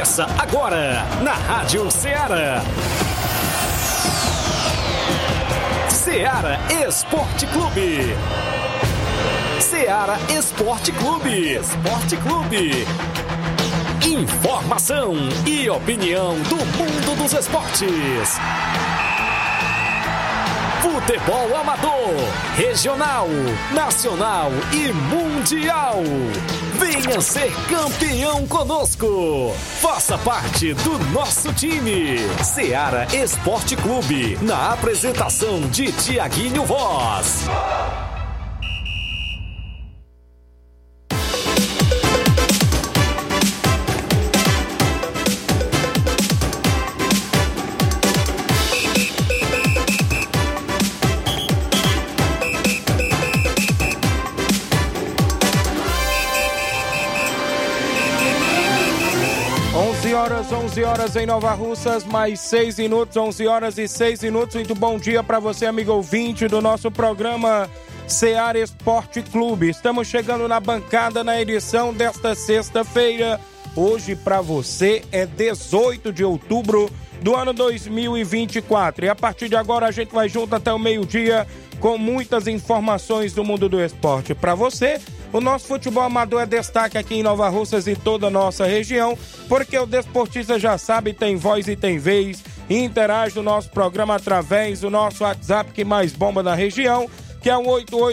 Começa agora na Rádio Ceará. Ceará Esporte Clube. Ceará Esporte Clube. Esporte Clube. Informação e opinião do mundo dos esportes. Futebol amador, regional, nacional e mundial. Venha ser campeão conosco. Faça parte do nosso time. Ceará Esporte Clube, na apresentação de Tiaguinho Voz. Horas, 11 horas em Nova Russas, mais 6 minutos, 11 horas e 6 minutos. Muito bom dia para você, amigo ouvinte do nosso programa Ceará Esporte Clube. Estamos chegando na bancada na edição desta sexta-feira. Hoje para você é 18 de outubro do ano 2024. E a partir de agora a gente vai junto até o meio-dia com muitas informações do mundo do esporte para você. O nosso futebol amador é destaque aqui em Nova Russas e toda a nossa região, porque o desportista já sabe, tem voz e tem vez, e interage no nosso programa através do nosso WhatsApp que mais bomba na região, que é o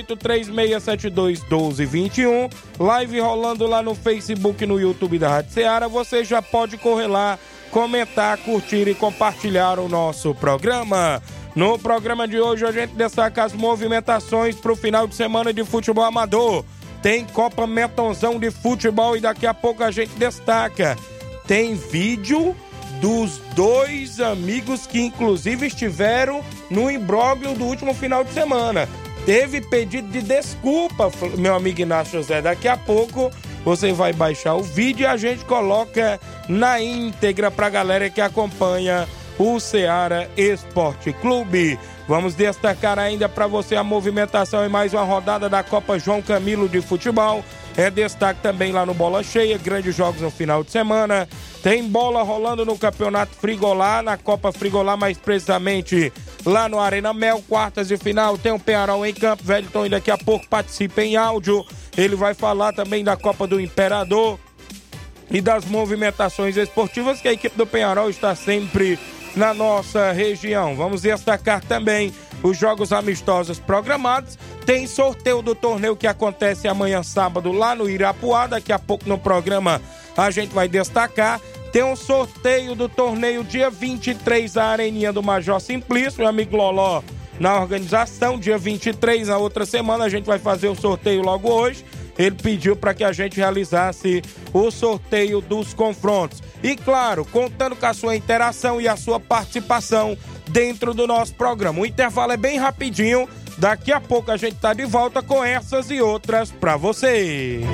8836721221, live rolando lá no Facebook e no YouTube da Rádio Ceará. Você já pode correr lá, comentar, curtir e compartilhar o nosso programa. No programa de hoje a gente destaca as movimentações para o final de semana de futebol amador. Tem Copa Metonzão de futebol e daqui a pouco a gente destaca. Tem vídeo dos dois amigos que inclusive estiveram no imbróglio do último final de semana. Teve pedido de desculpa, meu amigo Inácio José. Daqui a pouco você vai baixar o vídeo e a gente coloca na íntegra pra galera que acompanha o Ceará Esporte Clube. Vamos destacar ainda para você a movimentação em mais uma rodada da Copa João Camilo de futebol. É destaque também lá no Bola Cheia, grandes jogos no final de semana. Tem bola rolando no Campeonato Frigolá, na Copa Frigolá, mais precisamente lá no Arena Mel, quartas de final. Tem o Penharol em campo, Wellington, e daqui a pouco participa em áudio. Ele vai falar também da Copa do Imperador e das movimentações esportivas que a equipe do Penharol está sempre na nossa região. Vamos destacar também os jogos amistosos programados. Tem sorteio do torneio que acontece amanhã sábado lá no Irapuá. Daqui a pouco no programa a gente vai destacar. Tem um sorteio do torneio dia 23 da Areninha do Major Simplício, meu amigo Loló na organização. Dia 23, na outra semana, a gente vai fazer o sorteio logo hoje. Ele pediu para que a gente realizasse o sorteio dos confrontos. E claro, contando com a sua interação e a sua participação dentro do nosso programa. O intervalo é bem rapidinho. Daqui a pouco a gente tá de volta com essas e outras para você.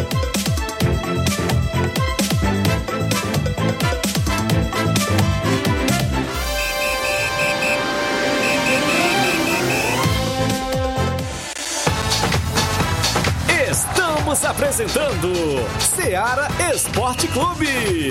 Estamos apresentando Ceará Esporte Clube.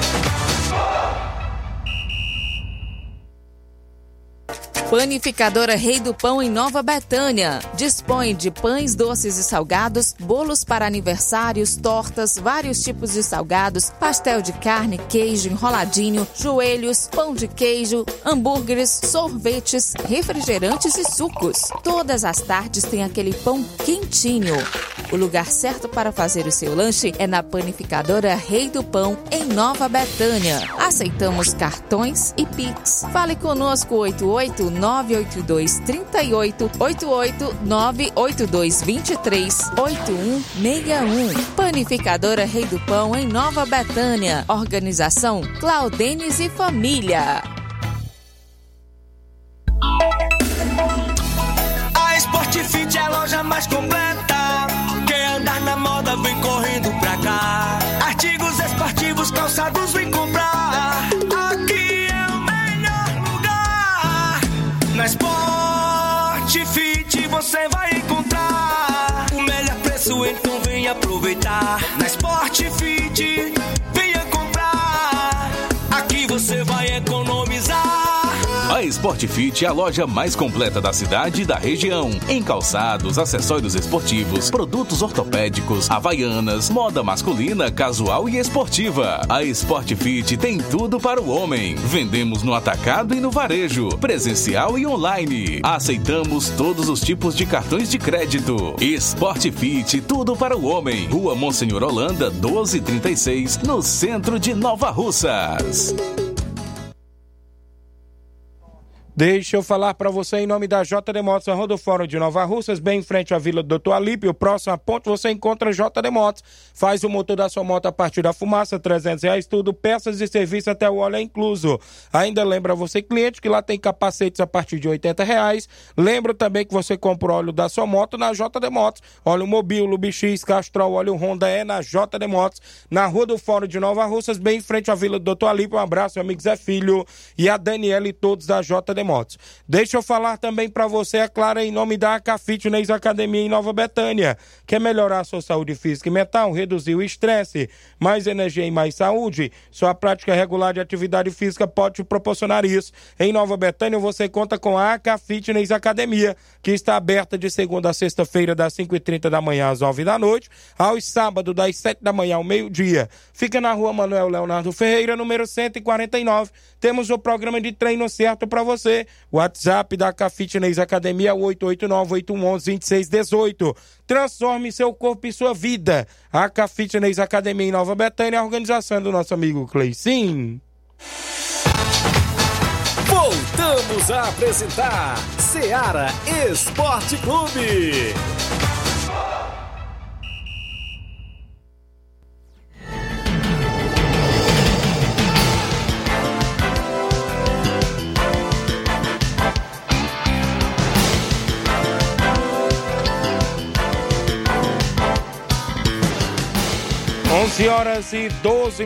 Panificadora Rei do Pão em Nova Betânia. Dispõe de pães doces e salgados, bolos para aniversários, tortas, vários tipos de salgados, pastel de carne, queijo, enroladinho, joelhos, pão de queijo, hambúrgueres, sorvetes, refrigerantes e sucos. Todas as tardes tem aquele pão quentinho. O lugar certo para fazer o seu lanche é na Panificadora Rei do Pão, em Nova Betânia. Aceitamos cartões e Pix. Fale conosco 88-982-38, 88-982-23-8161. Panificadora Rei do Pão, em Nova Betânia. Organização Claudenes e Família. A Sport Fit é a loja mais completa. Quem andar na moda vem correndo pra cá. Artigos esportivos, calçados, vem comprar. Aqui é o melhor lugar. Na Sport Fit você vai encontrar o melhor preço, então vem aproveitar. Na Sport Fit venha comprar. A Sportfit é a loja mais completa da cidade e da região. Em calçados, acessórios esportivos, produtos ortopédicos, havaianas, moda masculina, casual e esportiva. A Sportfit tem tudo para o homem. Vendemos no atacado e no varejo, presencial e online. Aceitamos todos os tipos de cartões de crédito. Sportfit, tudo para o homem. Rua Monsenhor Holanda, 1236, no centro de Nova Russas. Deixa eu falar para você em nome da JD Motos, a Rodofórum de Nova Russas, bem em frente à Vila do Dr. Alípio, próximo à ponte você encontra JD Motos. Faz o motor da sua moto a partir da fumaça, R$300, tudo, peças e serviço até o óleo é incluso. Ainda lembra você, cliente, que lá tem capacetes a partir de R$80. Lembra também que você compra o óleo da sua moto na JD Motos. Óleo Mobil, Lubix, Castrol, óleo Honda é na JD Motos, na Rua do Fórum de Nova Russas, bem em frente à Vila do Dr. Alípio. Um abraço, meu amigo Zé Filho e a Daniela e todos da JD Motos. Deixa eu falar também para você, é claro, em nome da AK Fitness Academia em Nova Betânia. Quer melhorar a sua saúde física e mental, reduzir o estresse, mais energia e mais saúde? Sua prática regular de atividade física pode te proporcionar isso. Em Nova Betânia você conta com a AK Fitness Academia, que está aberta de segunda a sexta-feira das 5h30 da manhã às 9 da noite, aos sábados das 7 da manhã ao meio-dia. Fica na Rua Manuel Leonardo Ferreira, número 149. Temos o programa de treino certo para você. WhatsApp da AK Fitness Academia 889-811-2618. Transforme seu corpo e sua vida. AK Fitness Academia em Nova Betânia, a organização do nosso amigo Cleicinho. Voltamos a apresentar Seara Esporte Clube. 11 horas e 12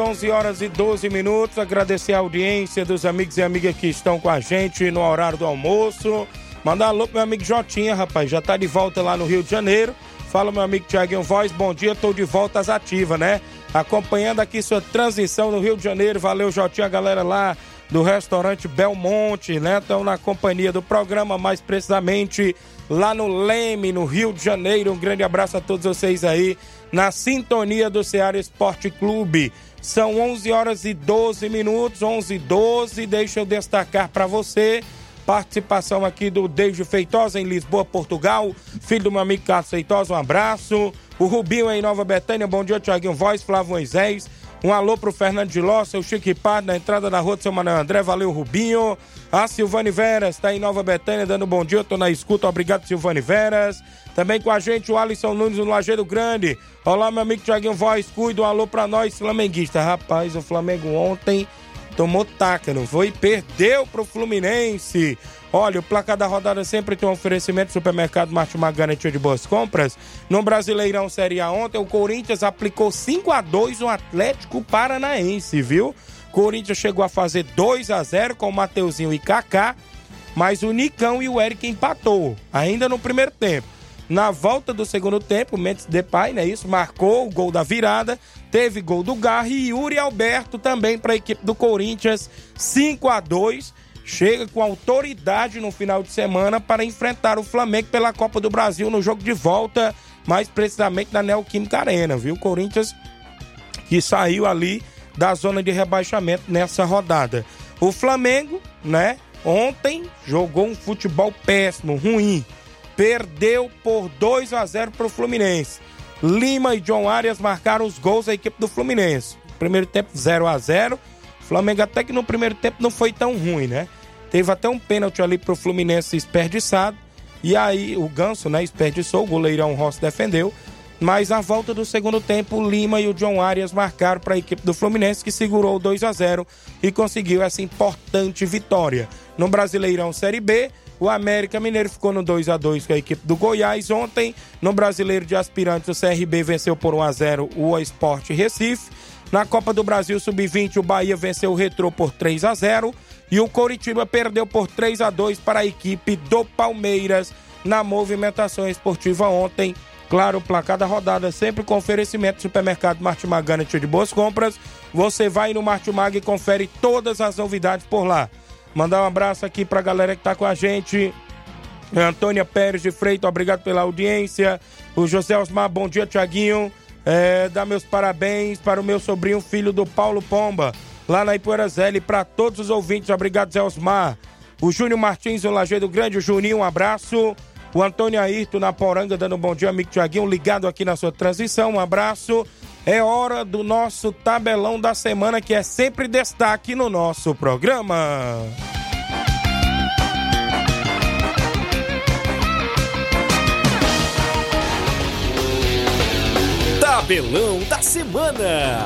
minutos, agradecer a audiência dos amigos e amigas que estão com a gente no horário do almoço. Mandar um alô pro meu amigo Jotinha, rapaz, já tá de volta lá no Rio de Janeiro. Fala, meu amigo Thiaguinho Voz, bom dia, tô de volta às ativas, né? Acompanhando aqui sua transição no Rio de Janeiro, valeu Jotinha, a galera lá do restaurante Belmonte, né? Estão na companhia do programa, mais precisamente lá no Leme, no Rio de Janeiro. Um grande abraço a todos vocês aí na sintonia do Seara Esporte Clube. São 11 horas e 12 minutos, 11h12. Deixa eu destacar para você participação aqui do Deide Feitosa em Lisboa, Portugal, filho do meu amigo Carlos Feitosa, um abraço. O Rubinho em Nova Betânia, bom dia Thiaguinho Voz, Flávio Moisés. Um alô pro Fernando de Ló, seu Chique Pardo, na entrada da rua do seu Manuel André, valeu Rubinho. A Silvane Veras tá em Nova Betânia dando bom dia, eu tô na escuta, obrigado Silvane Veras. Também com a gente o Alisson Nunes no Lajeiro Grande. Olá meu amigo Thiaguinho Voz, cuida, um alô pra nós flamenguistas. Rapaz, o Flamengo ontem tomou taca, não foi? Perdeu pro Fluminense. Olha, o placar da rodada sempre tem um oferecimento do supermercado Martimag, garantia de boas compras. No Brasileirão Série A ontem, o Corinthians aplicou 5-2 no Atlético Paranaense, viu? Corinthians chegou a fazer 2-0 com o Mateuzinho e Kaká, mas o Nicão e o Eric empatou, ainda no primeiro tempo. Na volta do segundo tempo, Memphis Depay, né, isso, marcou o gol da virada, teve gol do Garri e Yuri Alberto também para a equipe do Corinthians, 5-2. Chega com autoridade no final de semana para enfrentar o Flamengo pela Copa do Brasil no jogo de volta, mais precisamente na Neoquímica Arena, viu? Corinthians que saiu ali da zona de rebaixamento nessa rodada. O Flamengo, né, ontem jogou um futebol péssimo, ruim. Perdeu por 2-0 para o Fluminense. Lima e John Arias marcaram os gols da equipe do Fluminense. Primeiro tempo 0-0. O Flamengo até que no primeiro tempo não foi tão ruim, né? Teve até um pênalti ali pro Fluminense desperdiçado. E aí o Ganso, né, desperdiçou, o goleirão Rossi defendeu. Mas na volta do segundo tempo, o Lima e o John Arias marcaram para a equipe do Fluminense, que segurou 2-0 e conseguiu essa importante vitória. No Brasileirão Série B, o América Mineiro ficou no 2-2 com a equipe do Goiás. Ontem, no Brasileiro de Aspirantes, o CRB venceu por 1-0 o Sport Recife. Na Copa do Brasil Sub-20, o Bahia venceu o Retrô por 3-0 e o Coritiba perdeu por 3-2 para a equipe do Palmeiras na movimentação esportiva ontem. Claro, o placar da rodada sempre com oferecimento do supermercado Martimag, garantia de boas compras. Você vai no Martimag e confere todas as novidades por lá. Mandar um abraço aqui pra galera que tá com a gente. Antônia Pérez de Freitas, obrigado pela audiência. O José Osmar, bom dia, Tiaguinho. Dá meus parabéns para o meu sobrinho, filho do Paulo Pomba, lá na Ipueira Zé, para todos os ouvintes. Obrigado, Zé Osmar. O Júnior Martins, do Lajeado Grande. O Juninho, um abraço. O Antônio Ayrton, na Poranga, dando um bom dia, amigo Tiaguinho, ligado aqui na sua transição. Um abraço. É hora do nosso tabelão da semana, que é sempre destaque no nosso programa. Tabelão da semana.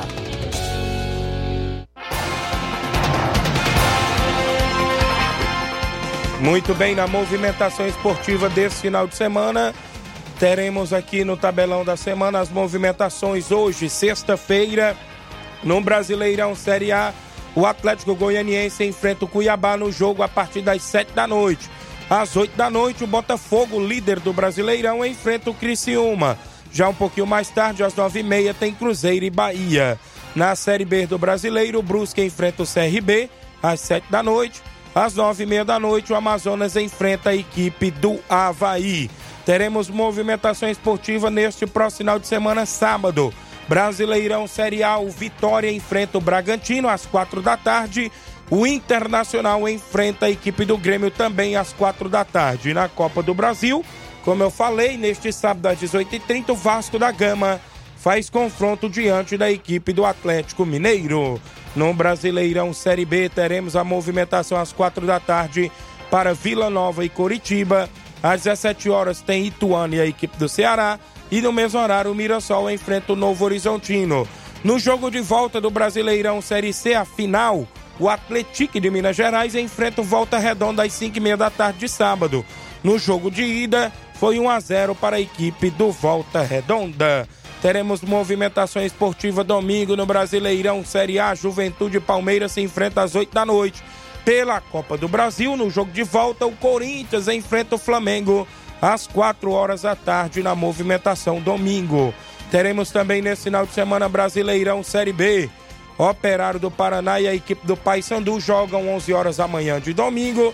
Muito bem, na movimentação esportiva desse final de semana, teremos aqui no tabelão da semana as movimentações hoje, sexta-feira, no Brasileirão Série A. O Atlético Goianiense enfrenta o Cuiabá no jogo a partir das 7 da noite. Às 8 da noite, o Botafogo, líder do Brasileirão, enfrenta o Criciúma. Já um pouquinho mais tarde, às 9h30, tem Cruzeiro e Bahia. Na Série B do Brasileiro, o Brusque enfrenta o CRB às 7 da noite. Às 9h30 da noite, o Amazonas enfrenta a equipe do Avaí. Teremos movimentação esportiva neste próximo final de semana, sábado. Brasileirão Série A, o Vitória enfrenta o Bragantino às 4 da tarde. O Internacional enfrenta a equipe do Grêmio também às 4 da tarde. Na Copa do Brasil, como eu falei, neste sábado às 18h30, o Vasco da Gama faz confronto diante da equipe do Atlético Mineiro. No Brasileirão Série B, teremos a movimentação às 4 da tarde para Vila Nova e Coritiba. Às 17 horas tem Ituano e a equipe do Ceará. E no mesmo horário, o Mirassol enfrenta o Novo Horizontino. No jogo de volta do Brasileirão Série C, a final, o Atlético de Minas Gerais enfrenta o Volta Redonda às 5h30 da tarde de sábado. No jogo de ida, foi 1-0 para a equipe do Volta Redonda. Teremos movimentação esportiva domingo no Brasileirão Série A. Juventude e Palmeiras se enfrentam às 8 da noite. Pela Copa do Brasil, no jogo de volta, o Corinthians enfrenta o Flamengo às 4 horas da tarde na movimentação domingo. Teremos também nesse final de semana Brasileirão Série B. Operário do Paraná e a equipe do Paysandu jogam 11 horas da manhã de domingo.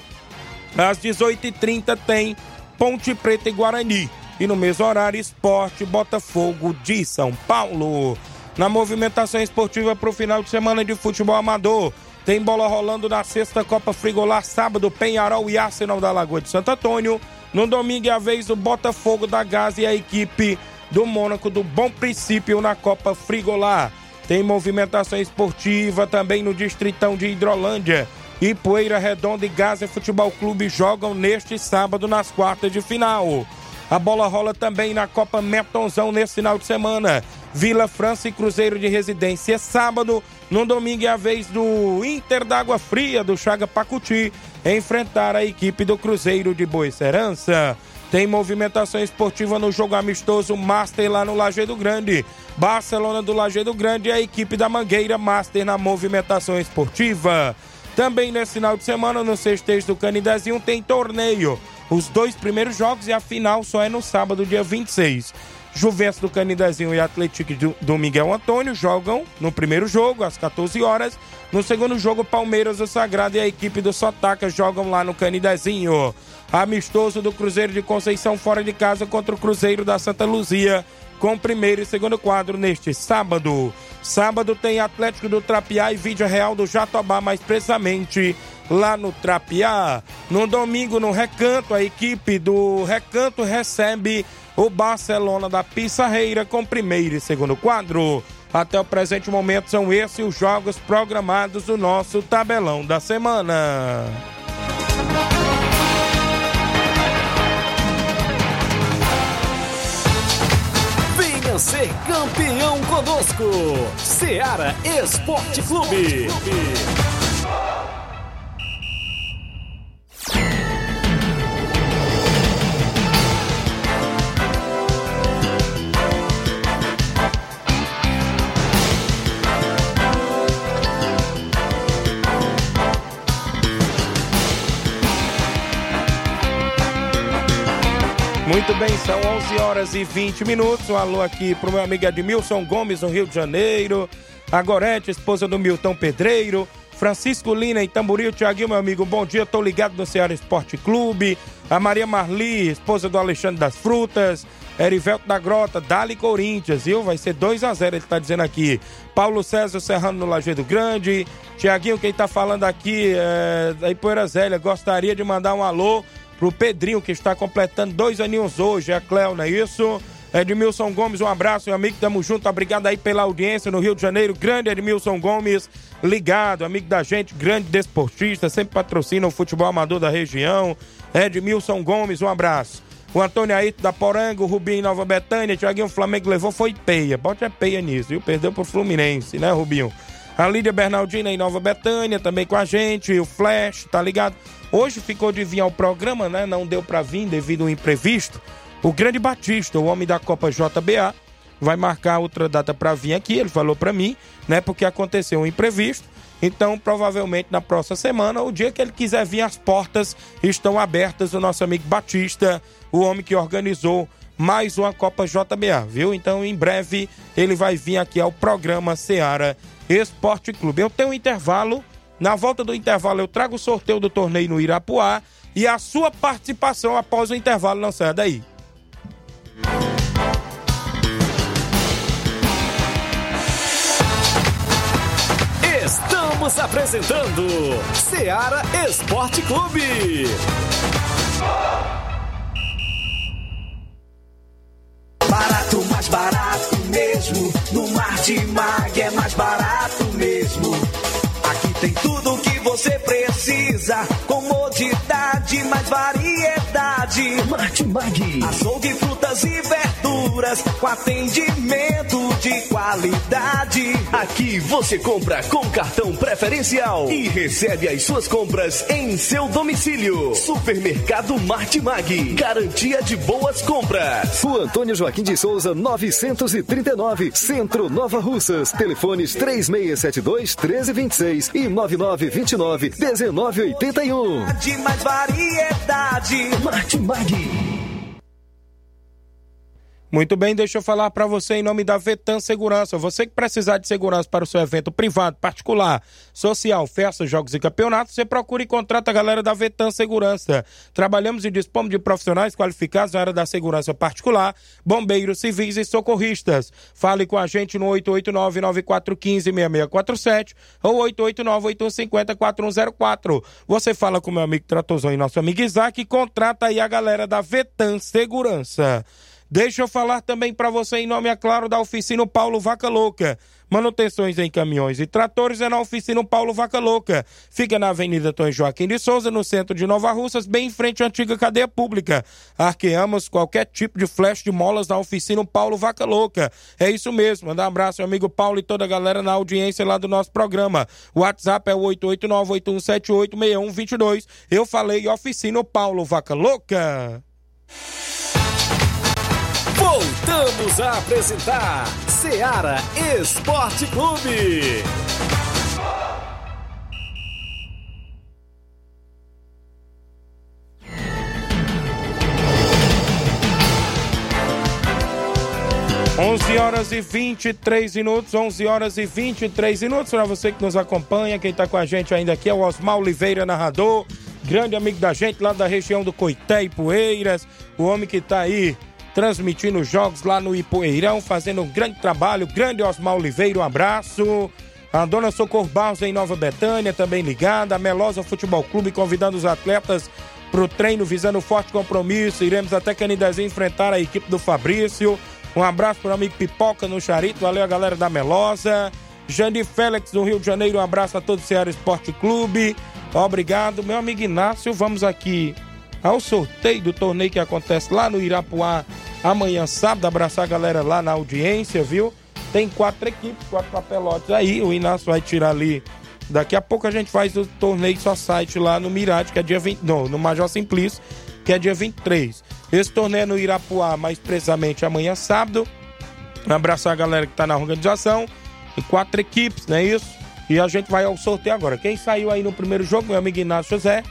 Às 18h30 tem Ponte Preta e Guarani. E no mesmo horário, Sport Botafogo de São Paulo. Na movimentação esportiva para o final de semana de futebol amador, tem bola rolando na sexta Copa Frigolar, sábado, Penharol e Arsenal da Lagoa de Santo Antônio. No domingo é a vez do Botafogo da Gás e a equipe do Mônaco do Bom Princípio na Copa Frigolar. Tem movimentação esportiva também no Distritão de Hidrolândia. Ipueira Redonda e Gaza Futebol Clube jogam neste sábado nas quartas de final. A bola rola também na Copa Metonzão nesse final de semana. Vila França e Cruzeiro de Residência sábado. No domingo é a vez do Inter da Água Fria, do Chaga Pacuti, enfrentar a equipe do Cruzeiro de Boicerança. Tem movimentação esportiva no jogo amistoso Master lá no Lajeado Grande. Barcelona do Lajeado Grande e a equipe da Mangueira Master na movimentação esportiva. Também nesse final de semana, no Cestejo do Canidezinho, tem torneio. Os 2 primeiros jogos e a final só é no sábado, dia 26. Juventus do Canidezinho e Atlético do Miguel Antônio jogam no primeiro jogo, às 14 horas. No segundo jogo, Palmeiras do Sagrado e a equipe do Sotaca jogam lá no Canidezinho. Amistoso do Cruzeiro de Conceição fora de casa contra o Cruzeiro da Santa Luzia, com primeiro e segundo quadro neste sábado. Sábado tem Atlético do Trapiá e Vídea Real do Jatobá, mais precisamente lá no Trapiá. No domingo, no Recanto, a equipe do Recanto recebe o Barcelona da Pissarreira com primeiro e segundo quadro. Até o presente momento são esses os jogos programados do nosso tabelão da semana. Venha ser campeão conosco, Ceará Esporte Clube. Muito bem, são 11 horas e 20 minutos. Um alô aqui pro meu amigo Edmilson Gomes, no Rio de Janeiro. A Gorete, esposa do Milton Pedreiro. Francisco Lina em Tamboril, Tiaguinho, meu amigo, bom dia, tô ligado no Ceará Esporte Clube. A Maria Marli, esposa do Alexandre das Frutas. Erivelto da Grota, Dali Corinthians, viu? Vai ser 2-0, ele tá dizendo aqui. Paulo César Serrano no Lajeado Grande. Tiaguinho, quem tá falando aqui da Ipoeira Zélia, gostaria de mandar um alô pro Pedrinho, que está completando 2 aninhos hoje. É a Cléo, não é isso? Edmilson Gomes, um abraço, meu amigo, tamo junto, obrigado aí pela audiência no Rio de Janeiro. Grande Edmilson Gomes, ligado, amigo da gente, grande desportista, sempre patrocina o futebol amador da região. Edmilson Gomes, um abraço. O Antônio Aito da Poranga, o Rubinho em Nova Betânia, Tiaguinho, o Flamengo levou, foi peia. Bote peia nisso, viu? Perdeu pro Fluminense, né, Rubinho? A Lídia Bernardina em Nova Betânia, também com a gente, o Flash, tá ligado? Hoje ficou de vir ao programa, né? Não deu pra vir devido ao imprevisto. O Grande Batista, o homem da Copa JBA, vai marcar outra data pra vir aqui, ele falou pra mim, né? Porque aconteceu um imprevisto. Então, provavelmente, na próxima semana, o dia que ele quiser vir, as portas estão abertas. O nosso amigo Batista, o homem que organizou mais uma Copa JBA, viu? Então, em breve, ele vai vir aqui ao programa Ceará Esporte Clube. Eu tenho um intervalo. Na volta do intervalo, eu trago o sorteio do torneio no Irapuá e a sua participação após o intervalo. Não saia daí. Estamos apresentando Ceará Esporte Clube. Barato, mais barato mesmo. No Martimag é mais barato mesmo. Aqui tem tudo o que você precisa. Comodidade, mais variedade. Martimag. Açougue, frutas e verduras com atendimento de qualidade. Aqui você compra com cartão preferencial e recebe as suas compras em seu domicílio. Supermercado Martimag. Garantia de boas compras. Rua Antônio Joaquim de Souza, 939, Centro Nova Russas. Telefones 3672-1326 e 9929-1981. De mais variedade. Martimag. Muito bem, deixa eu falar para você em nome da Vetan Segurança. Você que precisar de segurança para o seu evento privado, particular, social, festas, jogos e campeonatos, você procura e contrata a galera da Vetan Segurança. Trabalhamos e dispomos de profissionais qualificados na área da segurança particular, bombeiros, civis e socorristas. Fale com a gente no 889-9415-6647 ou 889-8150-4104. Você fala com meu amigo Tratozão e nosso amigo Isaac e contrata aí a galera da Vetan Segurança. Deixa eu falar também para você em nome, é claro, da Oficina Paulo Vaca Louca. Manutenções em caminhões e tratores é na Oficina Paulo Vaca Louca. Fica na Avenida Antônio Joaquim de Souza, no centro de Nova Russas, bem em frente à antiga cadeia pública. Arqueamos qualquer tipo de flash de molas na Oficina Paulo Vaca Louca. É isso mesmo. Manda um abraço, meu amigo Paulo e toda a galera na audiência lá do nosso programa. O WhatsApp é o 889-8178-6122. Eu falei Oficina Paulo Vaca Louca. Voltamos a apresentar Ceará Esporte Clube. 11h23 para você que nos acompanha, quem está com a gente ainda aqui é o Osmar Oliveira, narrador, grande amigo da gente lá da região do Coité e Poeiras, o homem que está aí transmitindo jogos lá no Ipoeirão, fazendo um grande trabalho. Grande Osmar Oliveira, um abraço. A dona Socorro Barros em Nova Betânia, também ligada. A Melosa Futebol Clube convidando os atletas para o treino, visando forte compromisso. Iremos até Canidezinho enfrentar a equipe do Fabrício. Um abraço para o amigo Pipoca no Charito. Valeu a galera da Melosa. Jandir Félix no Rio de Janeiro, um abraço a todo o Ceará Esporte Clube. Obrigado, meu amigo Inácio. Vamos aqui ao sorteio do torneio que acontece lá no Irapuá amanhã, sábado. Abraçar a galera lá na audiência, viu? Tem 4 equipes, 4 papelotes aí. O Inácio vai tirar ali. Daqui a pouco a gente faz o torneio só site lá no Mirade, que é dia 20. Não, no Major Simplício, que é dia 23. Esse torneio é no Irapuá, mais precisamente amanhã, sábado. Abraçar a galera que tá na organização. Tem 4 equipes, não é isso? E a gente vai ao sorteio agora. Quem saiu aí no primeiro jogo, meu amigo Inácio José,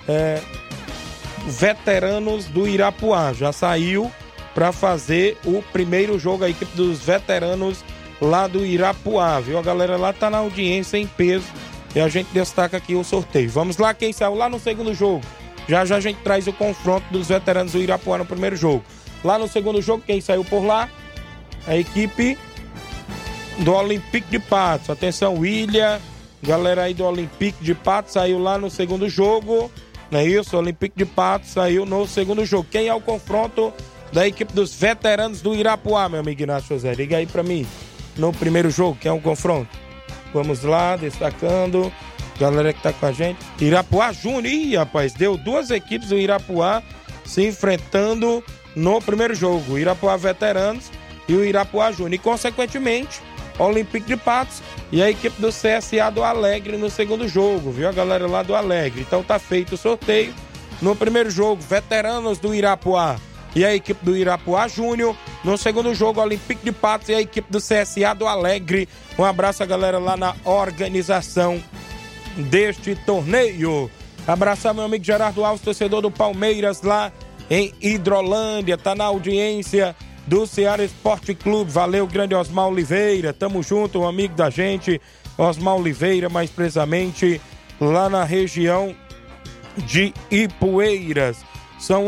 veteranos do Irapuá. Já saiu para fazer o primeiro jogo, a equipe dos veteranos lá do Irapuá, viu? A galera lá tá na audiência em peso e a gente destaca aqui o sorteio. Vamos lá, quem saiu lá no segundo jogo. Já a gente traz o confronto dos veteranos do Irapuá no primeiro jogo. Lá no segundo jogo, quem saiu por lá? A equipe do Olympique de Patos. Atenção, William, galera aí do Olympique de Patos saiu lá no segundo jogo. Não é isso? O Olympique de Patos saiu no segundo jogo. Quem é o confronto da equipe dos veteranos do Irapuá, meu amigo Inácio José? Liga aí pra mim. No primeiro jogo, quem é o confronto? Vamos lá, destacando. Galera que tá com a gente. Irapuá Júnior. Ih, rapaz, deu duas equipes do Irapuá se enfrentando no primeiro jogo. O Irapuá Veteranos e o Irapuá Júnior. E, consequentemente, o Olympique de Patos e a equipe do CSA do Alegre no segundo jogo, viu? A galera lá do Alegre. Então tá feito o sorteio. No primeiro jogo, Veteranos do Irapuá e a equipe do Irapuá Júnior. No segundo jogo, Olympique de Patos e a equipe do CSA do Alegre. Um abraço a galera lá na organização deste torneio. Abraçar meu amigo Gerardo Alves, torcedor do Palmeiras lá em Hidrolândia, tá na audiência do Ceará Esporte Clube. Valeu, grande Osmar Oliveira, tamo junto, um amigo da gente, Osmar Oliveira, mais precisamente lá na região de Ipueiras. São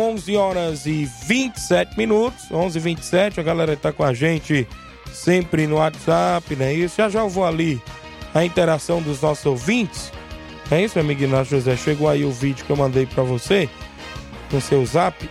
11h27, 11h27, a galera tá com a gente sempre no WhatsApp, não é isso? Já eu vou ali a interação dos nossos ouvintes. É isso, meu amigo Inácio José? Chegou aí o vídeo que eu mandei pra você no seu zap.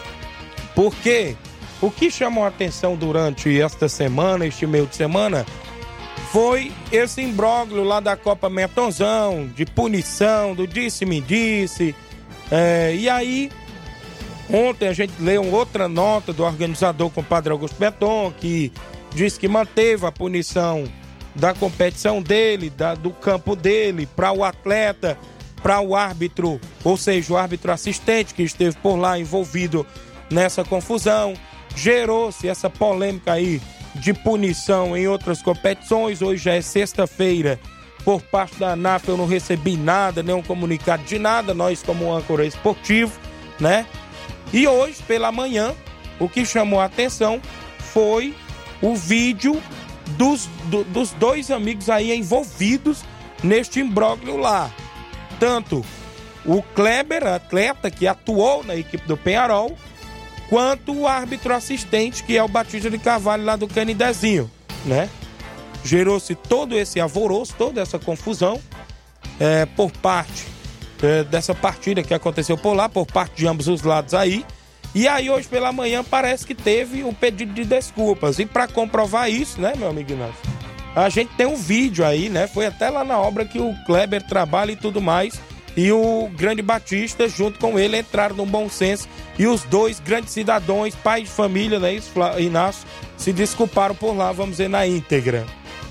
Porque o que chamou a atenção durante esta semana, este meio de semana, foi esse imbróglio lá da Copa Metonzão, de punição, do disse-me-disse. E aí, ontem a gente leu outra nota do organizador, compadre Augusto Beton, que disse que manteve a punição da competição dele, do campo dele, para o atleta, para o árbitro, ou seja, o árbitro assistente que esteve por lá envolvido nessa confusão. Gerou-se essa polêmica aí de punição em outras competições. Hoje já é sexta-feira, por parte da ANAF eu não recebi nada, nenhum comunicado de nada, nós como âncora esportivo, né? E hoje, pela manhã, o que chamou a atenção foi o vídeo dos dois amigos aí envolvidos neste imbróglio lá. Tanto o Kleber, atleta que atuou na equipe do Penharol, quanto o árbitro assistente, que é o Batista de Carvalho lá do Canidezinho, né? Gerou-se todo esse alvoroço, toda essa confusão por parte dessa partida que aconteceu por lá, por parte de ambos os lados aí. E aí hoje pela manhã parece que teve um pedido de desculpas. E para comprovar isso, né, meu amigo Inácio, a gente tem um vídeo aí, né? Foi até lá na obra que o Kleber trabalha e tudo mais. E o grande Batista, junto com ele, entraram no bom senso. E os dois grandes cidadãos, pais de família, né, Inácio, se desculparam por lá, vamos ver na íntegra.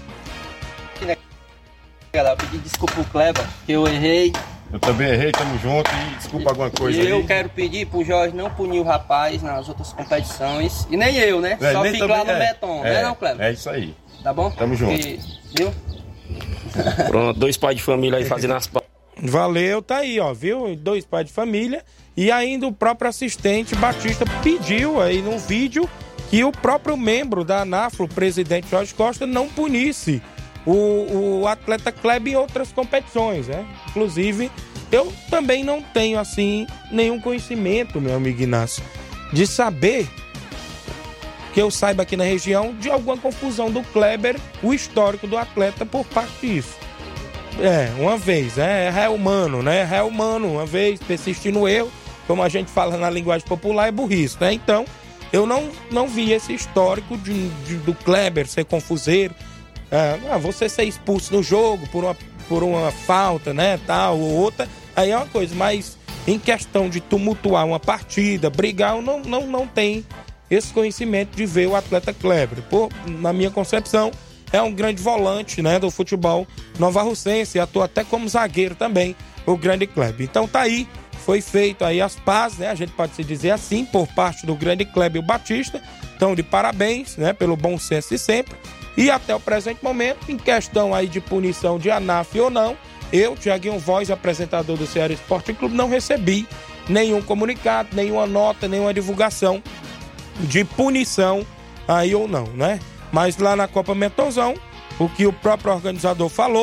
Eu pedi desculpa pro Kleber, que eu errei. Eu também errei, tamo junto e desculpa alguma coisa aí. E eu quero pedir pro Jorge não punir o rapaz nas outras competições. E nem eu, né? Só fica lá no beton, né não, Kleber? É isso aí. Tá bom? Tamo junto. Viu? Pronto, dois pais de família aí fazendo as... Valeu, tá aí, ó, viu? Dois pais de família. E ainda o próprio assistente Batista pediu aí num vídeo que o próprio membro da ANAF, o presidente Jorge Costa, não punisse o atleta Kleber em outras competições, né? Inclusive, eu também não tenho, assim, nenhum conhecimento, meu amigo Inácio, de saber, que eu saiba aqui na região, de alguma confusão do Kleber, o histórico do atleta por parte disso. Uma vez, é réu humano, né? Réu humano, uma vez, persistir no erro, como a gente fala na linguagem popular, é burrice, né? Então, eu não vi esse histórico do Kleber ser confuseiro. Você ser expulso no jogo por uma falta, né, tal, ou outra, aí é uma coisa, mas em questão de tumultuar uma partida, brigar, eu não tem esse conhecimento de ver o atleta Kleber. Na minha concepção, é um grande volante, né, do futebol novarrocense, atua até como zagueiro também, o grande Kleber. Então tá aí, foi feito aí as pazes, né, a gente pode se dizer assim, por parte do grande Kleber e o Batista. Então, de parabéns, né, pelo bom senso de sempre. E até o presente momento, em questão aí de punição de ANAF ou não, eu, Tiaguinho Voz, apresentador do Ceará Esporte Clube, não recebi nenhum comunicado, nenhuma nota, nenhuma divulgação de punição aí ou não, né? Mas lá na Copa Metonzão, o que o próprio organizador falou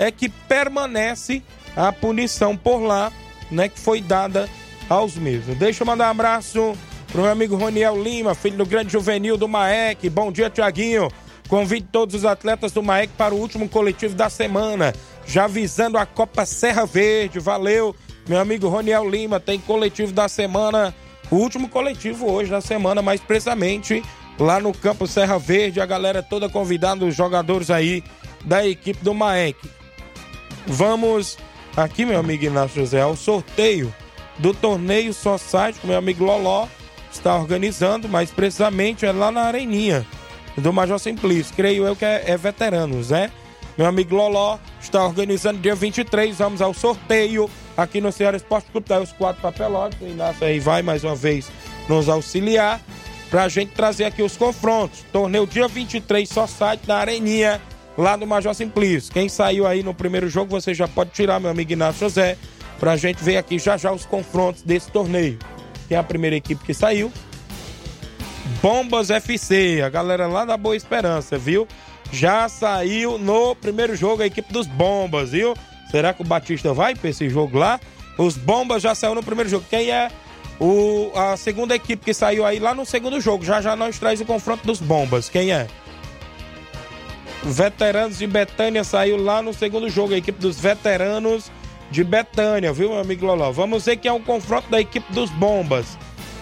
é que permanece a punição por lá, né, que foi dada aos mesmos. Deixa eu mandar um abraço pro meu amigo Roniel Lima, filho do grande juvenil do Maek. Bom dia, Tiaguinho. Convido todos os atletas do Maek para o último coletivo da semana, já visando a Copa Serra Verde. Valeu, meu amigo Roniel Lima. Tem coletivo da semana, o último coletivo hoje da semana, mais precisamente lá no campo Serra Verde. A galera toda convidando os jogadores aí da equipe do Maek. Vamos aqui, meu amigo Inácio José, ao sorteio do torneio Society, que meu amigo Loló está organizando, mas precisamente é lá na Areninha do Major Simplício. Creio eu que é veteranos, né? Meu amigo Loló está organizando dia 23. Vamos ao sorteio aqui no Ceará Esporte Clube. Tá aí os 4 papelotes. O Inácio aí vai mais uma vez nos auxiliar pra gente trazer aqui os confrontos. Torneio dia 23, Society na Areninha, lá do Major Simplício. Quem saiu aí no primeiro jogo, você já pode tirar, meu amigo Inácio José, pra gente ver aqui já os confrontos desse torneio. Quem é a primeira equipe que saiu? Bombas FC, a galera lá da Boa Esperança, viu? Já saiu no primeiro jogo a equipe dos Bombas, viu? Será que o Batista vai pra esse jogo lá? Os Bombas já saiu no primeiro jogo. Quem é a segunda equipe que saiu aí lá no segundo jogo? Já nós traz o confronto dos Bombas. Quem é? Veteranos de Betânia saiu lá no segundo jogo, a equipe dos Veteranos de Betânia, viu, meu amigo Loló? Vamos ver que é um confronto da equipe dos Bombas.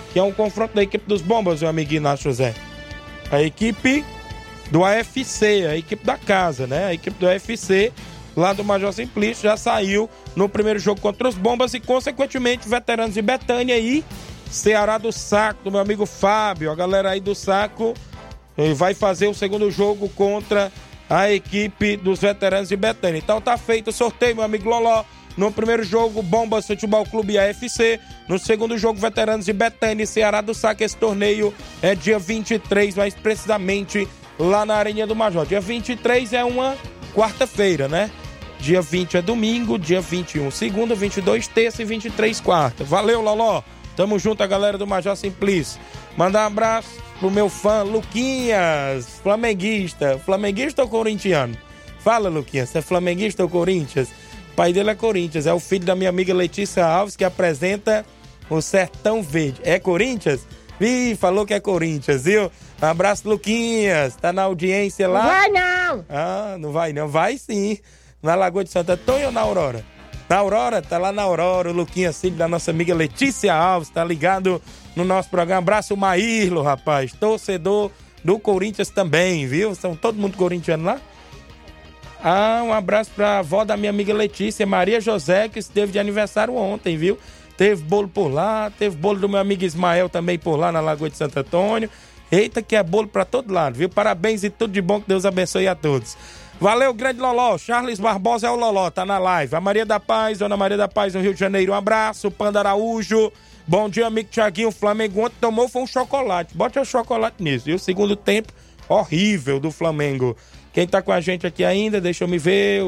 Meu amigo Inácio José. A equipe do AFC, a equipe da casa, né? A equipe do AFC, lá do Major Simplício, já saiu no primeiro jogo contra os Bombas e, consequentemente, Veteranos de Betânia e Ceará do Saco, do meu amigo Fábio. A galera aí do Saco vai fazer o segundo jogo contra a equipe dos Veteranos de Betânia. Então tá feito o sorteio, meu amigo Loló. No primeiro jogo, Bombas Futebol Clube e AFC. No segundo jogo, Veteranos de Betânia e Ceará do Saco. Esse torneio é dia 23, mais precisamente lá na Areninha do Major. Dia 23 é uma quarta-feira, né? Dia 20 é domingo, dia 21 segunda, 22 terça e 23 quarta. Valeu, Loló. Tamo junto, a galera do Major Simplício. Mandar um abraço pro meu fã, Luquinhas, flamenguista. Flamenguista ou corintiano? Fala, Luquinhas, você é flamenguista ou Corinthians? O pai dele é Corinthians, é o filho da minha amiga Letícia Alves, que apresenta o Sertão Verde. É Corinthians? Ih, falou que é Corinthians, viu? Um abraço, Luquinhas. Tá na audiência lá? Não vai não! Ah, não vai não. Vai sim. Na Lagoa de Santo Antônio ou na Aurora? Na Aurora? Tá lá na Aurora. O Luquinhas, filho da nossa amiga Letícia Alves, tá ligado no nosso programa. Abraço, Maírlo, rapaz. Torcedor do Corinthians também, viu? São todo mundo corintiano lá? Ah, um abraço pra avó da minha amiga Letícia, Maria José, que esteve de aniversário ontem, viu? Teve bolo por lá, teve bolo do meu amigo Ismael também por lá na Lagoa de Santo Antônio. Eita, que é bolo pra todo lado, viu? Parabéns e tudo de bom, que Deus abençoe a todos. Valeu, grande Loló. Charles Barbosa é o Loló, tá na live. A Maria da Paz, Dona Maria da Paz, no Rio de Janeiro, um abraço. Panda Araújo, bom dia, amigo Tiaguinho. O Flamengo ontem tomou foi um chocolate. Bote o chocolate nisso, viu? Segundo tempo horrível do Flamengo. Quem tá com a gente aqui ainda, deixa eu me ver,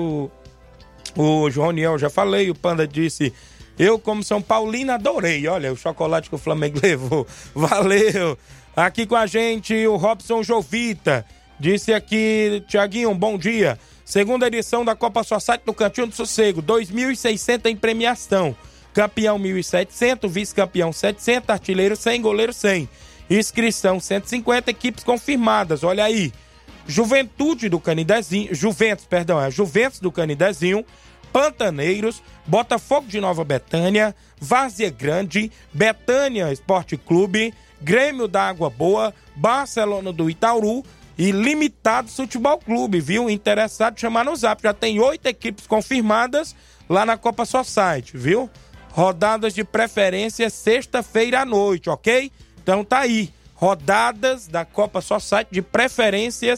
o Joaniel, já falei, o Panda disse, eu como São Paulino adorei, olha, o chocolate que o Flamengo levou, valeu. Aqui com a gente o Robson Jovita, disse aqui, Tiaguinho, bom dia, segunda edição da Copa Society do Cantinho do Sossego, 2.600 em premiação, campeão 1.700, vice-campeão 700, artilheiro 100, goleiro 100, inscrição 150, equipes confirmadas, olha aí. Juventude do Canidezinho, Juventus do Canidezinho, Pantaneiros, Botafogo de Nova Betânia, Várzea Grande, Betânia Esporte Clube, Grêmio da Água Boa, Barcelona do Itaúru e Limitados Futebol Clube, viu? Interessado, chamar no Zap. Já tem 8 equipes confirmadas lá na Copa Society, viu? Rodadas de preferência sexta-feira à noite, ok? Então tá aí. Rodadas da Copa Society de preferência,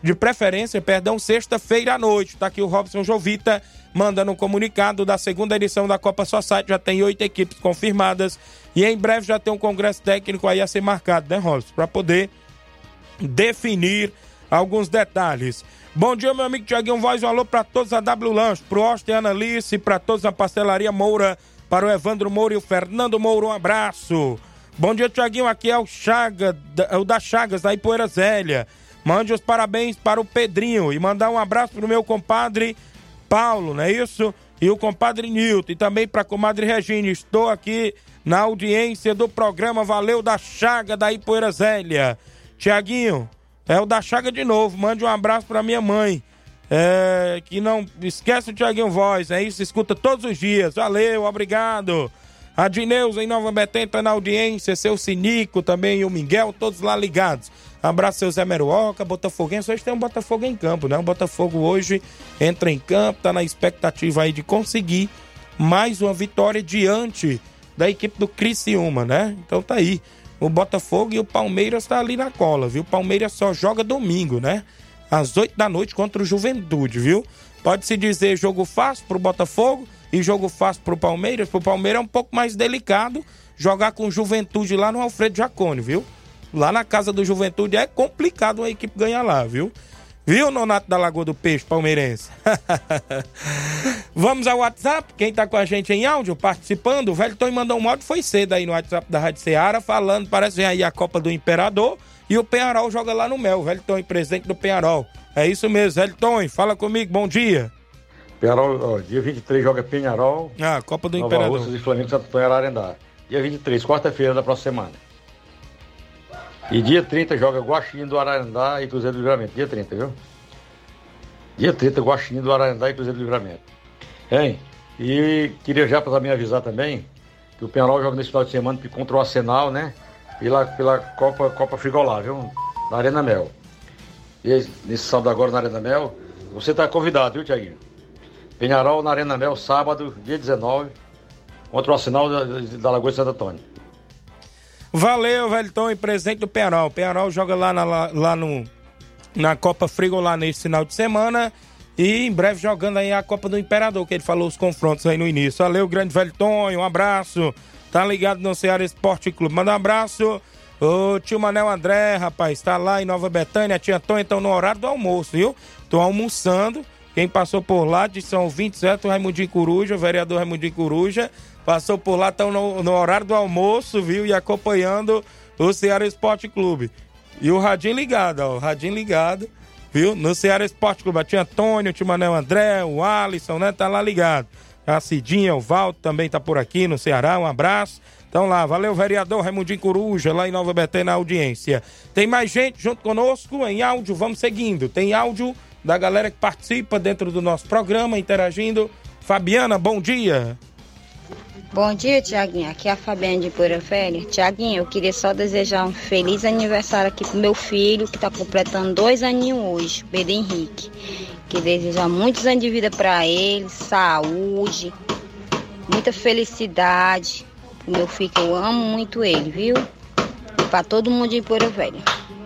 sexta-feira à noite. Tá aqui o Robson Jovita mandando um comunicado da segunda edição da Copa Society. Já tem 8 equipes confirmadas e em breve já tem um congresso técnico aí a ser marcado, né, Robson? Para poder definir alguns detalhes. Bom dia, meu amigo Tiaguinho Voz, um alô para todos a W Lanche, pro Austin Analice, para todos a Pastelaria Moura, para o Evandro Moura e o Fernando Moura, um abraço. Bom dia, Tiaguinho, aqui é o da Chagas, da Ipoeira Zélia. Mande os parabéns para o Pedrinho e mandar um abraço pro meu compadre Paulo, não é isso? E o compadre Nilton, e também para a comadre Regina. Estou aqui na audiência do programa Valeu da Chaga, da Ipueira Zélia. Tiaguinho, é o da Chaga de novo, mande um abraço para minha mãe. Que não esquece o Tiaguinho Voz, é isso? Escuta todos os dias. Valeu, obrigado. A Dineuza em Nova Betânia tá na audiência, seu Sinico também e o Miguel, todos lá ligados. Abraço, seu Zé Meruoca, Botafoguense. Hoje tem um Botafogo em campo, né? O Botafogo hoje entra em campo, tá na expectativa aí de conseguir mais uma vitória diante da equipe do Criciúma, né? Então tá aí. O Botafogo e o Palmeiras tá ali na cola, viu? O Palmeiras só joga domingo, né? Às 8 da noite contra o Juventude, viu? Pode-se dizer jogo fácil pro Botafogo e jogo fácil pro Palmeiras. Pro Palmeiras é um pouco mais delicado jogar com Juventude lá no Alfredo Jaconi, viu? Lá na casa do Juventude é complicado uma equipe ganhar lá, viu? Viu, Nonato da Lagoa do Peixe, palmeirense? Vamos ao WhatsApp. Quem tá com a gente em áudio, participando, o Velton mandou um áudio, foi cedo aí no WhatsApp da Rádio Ceará, falando, parece que vem aí a Copa do Imperador e o Penharol joga lá no Mel. Velton, presidente do Penharol. É isso mesmo, Velton, fala comigo, bom dia. Penharol, dia 23 joga Penharol. Copa do Nova Imperador. Russas e Flamengo Santo Antônio Ararendá. Dia 23, quarta-feira da próxima semana. E dia 30 joga Guaxinim do Ararendá e Cruzeiro do Livramento. Dia 30, viu? Dia 30, Guaxinim do Ararendá e Cruzeiro do Livramento. Hein? E queria já também avisar também que o Penharol joga nesse final de semana contra o Arsenal, né? Pela Copa Frigolá, viu? Na Arena Mel. E nesse sábado agora na Arena Mel, você tá convidado, viu, Tiaguinho? Penharol na Arena Mel, sábado, dia 19, contra o Arsenal da Lagoa de Santo Antônio. Valeu, Velton, presente do Penharol. O Penharol joga lá na Copa Frigolá nesse final de semana e em breve jogando aí a Copa do Imperador, que ele falou os confrontos aí no início. Valeu, grande Velton, um abraço. Tá ligado no Ceará Esporte Clube. Manda um abraço. O tio Manel André, rapaz, tá lá em Nova Betânia. A tia Tônia estão no horário do almoço, viu? Tô almoçando. Quem passou por lá, de São 27, o Raimundinho Coruja, o vereador Raimundinho Coruja, passou por lá, estão no horário do almoço, viu? E acompanhando o Ceará Esporte Clube. E o radinho ligado, ó, o radinho ligado, viu? No Ceará Esporte Clube. A tia Antônio, o tio Manel André, o Alisson, né? Tá lá ligado. A Cidinha, o Valdo também tá por aqui no Ceará, um abraço. Então lá, valeu, vereador Raimundinho Coruja, lá em Nova Betânia, na audiência. Tem mais gente junto conosco em áudio, vamos seguindo. Tem áudio da galera que participa dentro do nosso programa, interagindo. Fabiana, bom dia. Bom dia, Tiaguinho. Aqui é a Fabiana de Ipueira Velha. Tiaguinho, eu queria só desejar um feliz aniversário aqui pro meu filho, que tá completando 2 aninhos hoje, Pedro Henrique. Que desejar muitos anos de vida pra ele, saúde, muita felicidade. O meu filho, que eu amo muito ele, viu? E pra todo mundo de Ipueira Velha.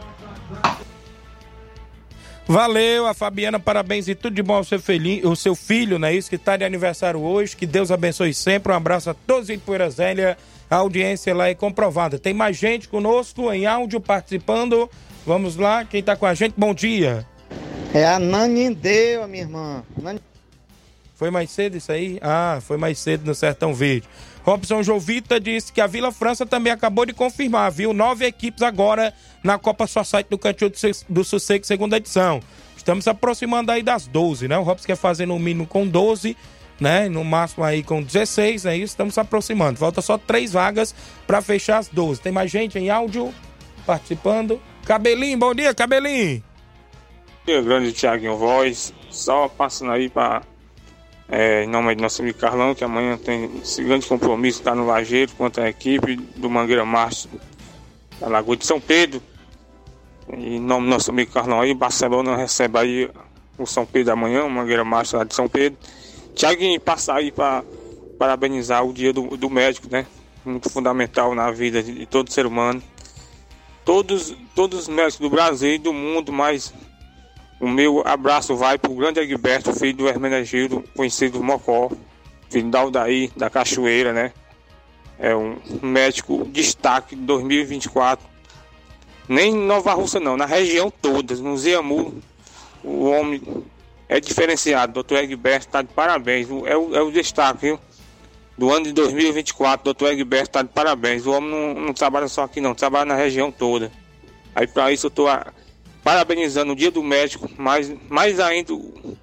Valeu, a Fabiana, parabéns e tudo de bom ao seu filho, né? Isso que tá de aniversário hoje, que Deus abençoe sempre. Um abraço a todos em Ipueira Zélia, a audiência lá é comprovada. Tem mais gente conosco em áudio participando. Vamos lá, quem tá com a gente, bom dia. É a Nanindeu, minha irmã. Foi mais cedo isso aí? Foi mais cedo no Sertão Verde. Robson Jovita disse que a Vila França também acabou de confirmar, viu? 9 equipes agora na Copa Society do Cantinho do Sossego, segunda edição. Estamos se aproximando aí das 12, né? O Robson quer fazer no mínimo com 12, né? No máximo aí com 16, é isso? Estamos se aproximando. Falta só 3 vagas para fechar as 12. Tem mais gente em áudio participando? Cabelinho, bom dia, Cabelinho. Bom dia, grande Tiaguinho Voz. Só passando aí para... em nome do nosso amigo Carlão, que amanhã tem esse grande compromisso, está no Lajeiro, contra a equipe do Mangueira Macho da Lagoa de São Pedro. E em nome do nosso amigo Carlão aí, Barcelona recebe aí o São Pedro amanhã, o Mangueira Macho lá de São Pedro. Tiaguinho, passar aí para parabenizar o dia do médico, né? Muito fundamental na vida de todo ser humano. Todos os médicos do Brasil e do mundo, mas... O meu abraço vai para o grande Egberto, filho do Hermenegildo, conhecido do Mocó, filho da Aldair, da Cachoeira, né? É um médico destaque de 2024. Nem em Nova Russa não, na região toda, no Ziamu, o homem é diferenciado. Doutor Egberto está de parabéns, é o destaque, viu? Do ano de 2024, doutor Egberto está de parabéns. O homem não trabalha só aqui não, trabalha na região toda. Aí para isso eu estou... parabenizando o dia do médico, mais ainda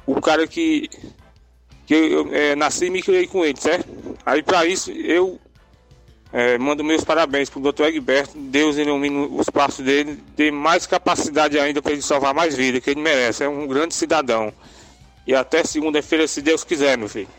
o cara que eu nasci e me criei com ele, certo? Aí para isso eu mando meus parabéns pro Dr. Egberto. Deus ilumine os passos dele, dê mais capacidade ainda para ele salvar mais vida, que ele merece. É um grande cidadão. E até segunda-feira, se Deus quiser, meu filho.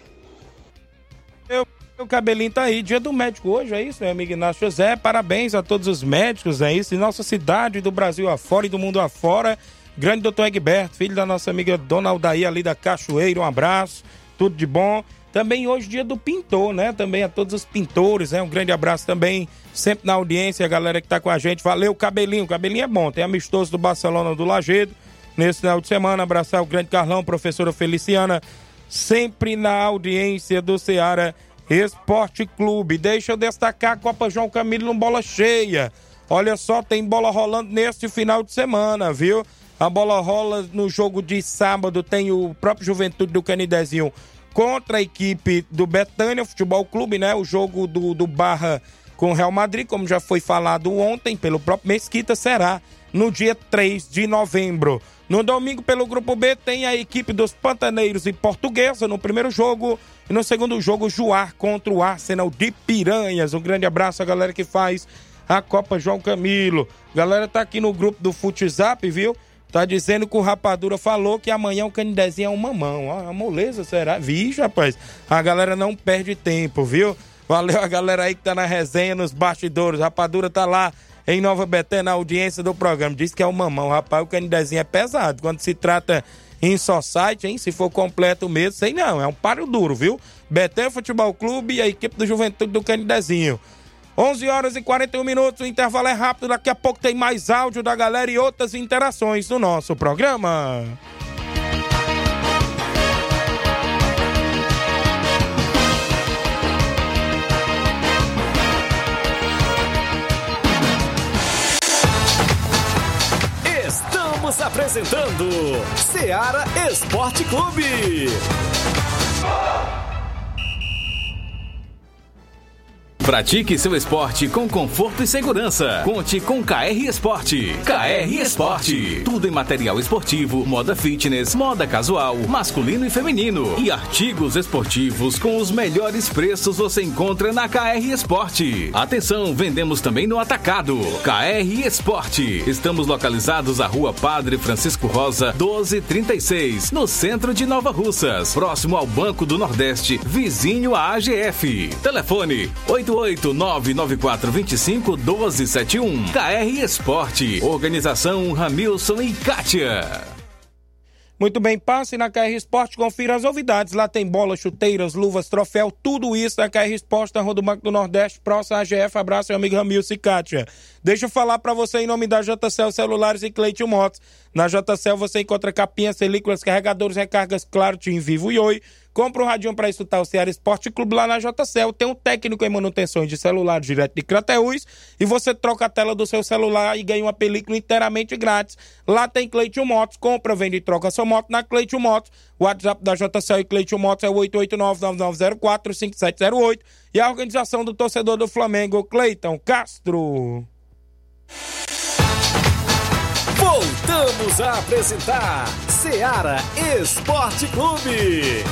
O cabelinho tá aí, dia do médico hoje, é isso, meu amigo Inácio José? Parabéns a todos os médicos, é isso, em nossa cidade, do Brasil afora e do mundo afora. Grande doutor Egberto, filho da nossa amiga Dona Aldair ali da Cachoeira, um abraço, tudo de bom. Também hoje dia do pintor, né? Também a todos os pintores, né? Um grande abraço também, sempre na audiência, a galera que tá com a gente. Valeu, Cabelinho, Cabelinho é bom, tem amistoso do Barcelona do Lagedo nesse final de semana. Abraçar o grande Carlão, professora Feliciana, sempre na audiência do Ceará Esporte Clube. Deixa eu destacar a Copa João Camilo no Bola Cheia. Olha só, tem bola rolando neste final de semana, viu? A bola rola no jogo de sábado, tem o próprio Juventude do Canidezinho contra a equipe do Betânia Futebol Clube, né? O jogo do Barra com o Real Madrid, como já foi falado ontem pelo próprio Mesquita, será no dia 3 de novembro. No domingo, pelo Grupo B, tem a equipe dos Pantaneiros e Portuguesa no primeiro jogo. E no segundo jogo, Juar contra o Arsenal de Piranhas. Um grande abraço à galera que faz a Copa João Camilo. Galera tá aqui no grupo do Futzap, viu? Tá dizendo que o Rapadura falou que amanhã o Canidezinho é um mamão. Ó, a moleza, será? Vixe, rapaz. A galera não perde tempo, viu? Valeu a galera aí que tá na resenha, nos bastidores. Rapadura tá lá em Nova Betânia, na audiência do programa. Diz que é um mamão. Rapaz, o Canidezinho é pesado. Quando se trata em society, hein? Se for completo mesmo, sei não. É um páreo duro, viu? Betânia Futebol Clube e a equipe do Juventude do Canidezinho. 11h41, o intervalo é rápido, daqui a pouco tem mais áudio da galera e outras interações no nosso programa. Estamos apresentando Ceará Esporte Clube. Pratique seu esporte com conforto e segurança. Conte com KR Esporte. KR Esporte. Tudo em material esportivo, moda fitness, moda casual, masculino e feminino. E artigos esportivos com os melhores preços você encontra na KR Esporte. Atenção, vendemos também no atacado. KR Esporte. Estamos localizados à Rua Padre Francisco Rosa, 1236, no centro de Nova Russas, próximo ao Banco do Nordeste, vizinho à AGF. Telefone 88994251271. KR Esporte. Organização Ramilson e Kátia. Muito bem, passe na KR Esporte, confira as novidades. Lá tem bolas, chuteiras, luvas, troféu, tudo isso na KR Esporte, na Rua do Banco do Nordeste, próximo à AGF. Abraço, meu amigo Ramilson e Kátia. Deixa eu falar pra você em nome da JCL Celulares e Cleiton Motos. Na JCL você encontra capinhas, películas, carregadores, recargas, claro, Tim Vivo e Oi. Compra um radinho para escutar o Ceará Esporte Clube lá na JCL. Tem um técnico em manutenções de celular direto de Crateús e você troca a tela do seu celular e ganha uma película inteiramente grátis. Lá tem Cleiton Motos. Compra, vende e troca sua moto na Cleiton Motos. O WhatsApp da JCL e Cleiton Motos é o 889-9904-5708. E a organização do torcedor do Flamengo, Cleiton Castro. Voltamos a apresentar Ceará Esporte Clube.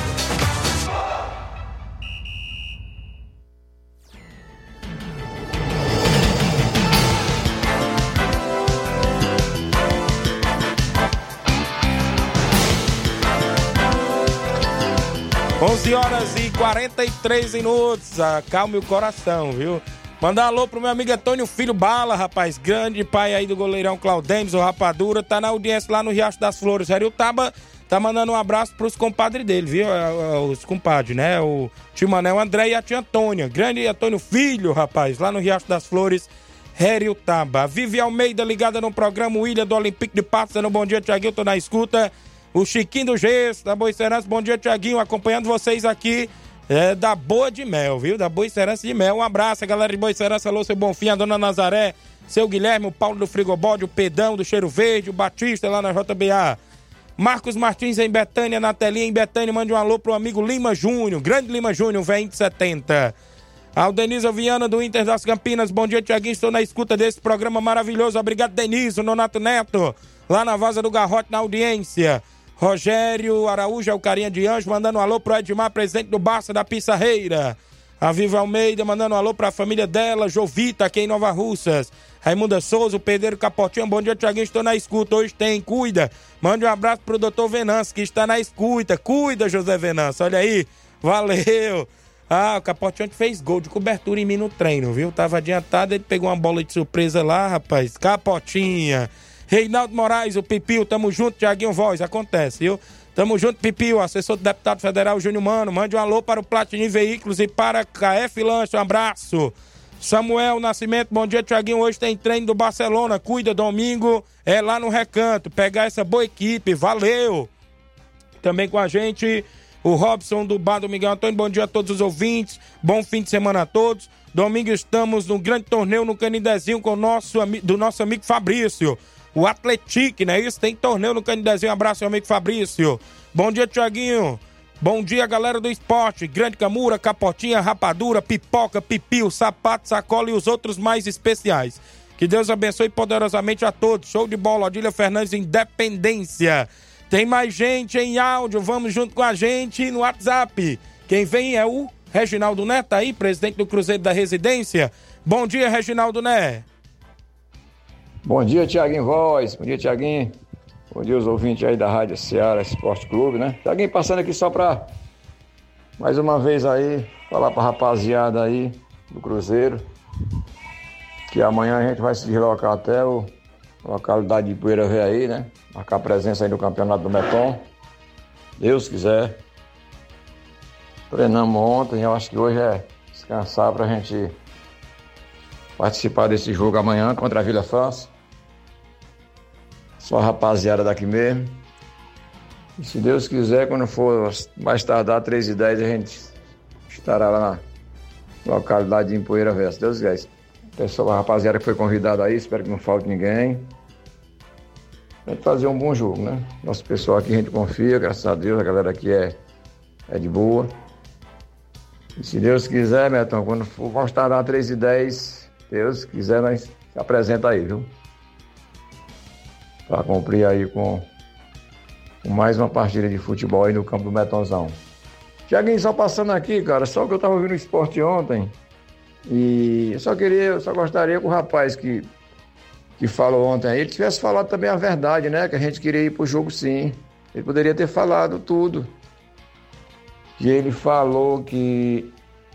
11h43. Acalme o coração, viu? Mandar um alô pro meu amigo Antônio Filho Bala, rapaz. Grande pai aí do goleirão Claudêncio, o Rapadura. Tá na audiência lá no Riacho das Flores. Heriotaba tá mandando um abraço pros compadres dele, viu? Os compadres, né? O tio Manel André e a tia Antônia. Grande Antônio Filho, rapaz, lá no Riacho das Flores, Heriotaba. Vivi Almeida ligada no programa Ilha do Olympique de Patos. No Bom Dia, Tiaguinho, tô na escuta. O Chiquinho do Gesso, da Boa Serança. Bom dia, Tiaguinho, acompanhando vocês aqui da Boa de Mel, viu? Da Boa Serança de Mel. Um abraço, galera de Boa Serança. Alô, seu Bonfim, a dona Nazaré, seu Guilherme, o Paulo do Frigobode, o Pedão do Cheiro Verde, o Batista lá na JBA. Marcos Martins em Betânia, na telinha em Betânia. Mande um alô pro amigo Lima Júnior, grande Lima Júnior, velho de 70. Denise Viana do Inter das Campinas. Bom dia, Tiaguinho, estou na escuta desse programa maravilhoso. Obrigado, Denise, o Nonato Neto, lá na Vaza do Garrote, na audiência. Rogério Araújo, é o carinha de Anjo, mandando um alô pro Edmar, presidente do Barça da Pissarreira. A Viva Almeida, mandando um alô pra família dela, Jovita, aqui em Nova Russas. Raimunda Souza, o Pedreiro Capotinho, bom dia, Tiaguinho, estou na escuta, hoje tem, cuida. Mande um abraço pro doutor Venâncio, que está na escuta, cuida, José Venâncio, olha aí, valeu. O Capotinho fez gol de cobertura em mim no treino, viu? Tava adiantado, ele pegou uma bola de surpresa lá, rapaz, Capotinha. Reinaldo Moraes, o Pipio, tamo junto, Tiaguinho Voz, acontece, viu? Tamo junto, Pipio, assessor do deputado federal Júnior Mano, mande um alô para o Platini Veículos e para KF Lanche, um abraço. Samuel Nascimento, bom dia, Tiaguinho, hoje tem treino do Barcelona, cuida, domingo é lá no Recanto, pegar essa boa equipe, valeu. Também com a gente, o Robson do Bar do Miguel Antônio, bom dia a todos os ouvintes, bom fim de semana a todos. Domingo estamos num grande torneio no Canidezinho com do nosso amigo Fabrício. O Atletique, não é isso? Tem torneio no Canidezinho. Um abraço, meu amigo Fabrício. Bom dia, Tiaguinho. Bom dia, galera do esporte. Grande Camura, Capotinha, Rapadura, Pipoca, Pipio, Sapato, Sacola e os outros mais especiais. Que Deus abençoe poderosamente a todos. Show de bola, Odília Fernandes, Independência. Tem mais gente em áudio. Vamos junto com a gente no WhatsApp. Quem vem é o Reginaldo Né, tá aí, presidente do Cruzeiro da Residência. Bom dia, Reginaldo Né. Bom dia, Tiaguinho Voz. Bom dia, Tiaguinho. Bom dia, os ouvintes aí da Rádio Ceará Esporte Clube, né? Tiaguinho passando aqui só pra, mais uma vez aí, falar pra rapaziada aí do Cruzeiro, que amanhã a gente vai se deslocar até a localidade de Poeira Velha aí, né? Marcar presença aí no Campeonato do Meton. Deus quiser. Treinamos ontem, eu acho que hoje é descansar pra gente participar desse jogo amanhã contra a Vila França. Só a rapaziada daqui mesmo. E se Deus quiser, quando for mais tardar, 3h10, a gente estará lá na localidade de Empoeira Velha. Se Deus quiser. Pessoal, a rapaziada que foi convidada aí, espero que não falte ninguém. A gente fazer um bom jogo, né? Nosso pessoal aqui a gente confia, graças a Deus, a galera aqui é de boa. E se Deus quiser, Betão, quando for, vamos tardar 3h10, Deus quiser, nós se apresenta aí, viu? Para cumprir aí com mais uma partida de futebol aí no campo do Metonzão. Tiaguinho, só passando aqui, cara, só que eu tava ouvindo o esporte ontem e eu só gostaria que o rapaz que falou ontem aí, ele tivesse falado também a verdade, né? Que a gente queria ir pro jogo sim. Ele poderia ter falado tudo. E ele falou que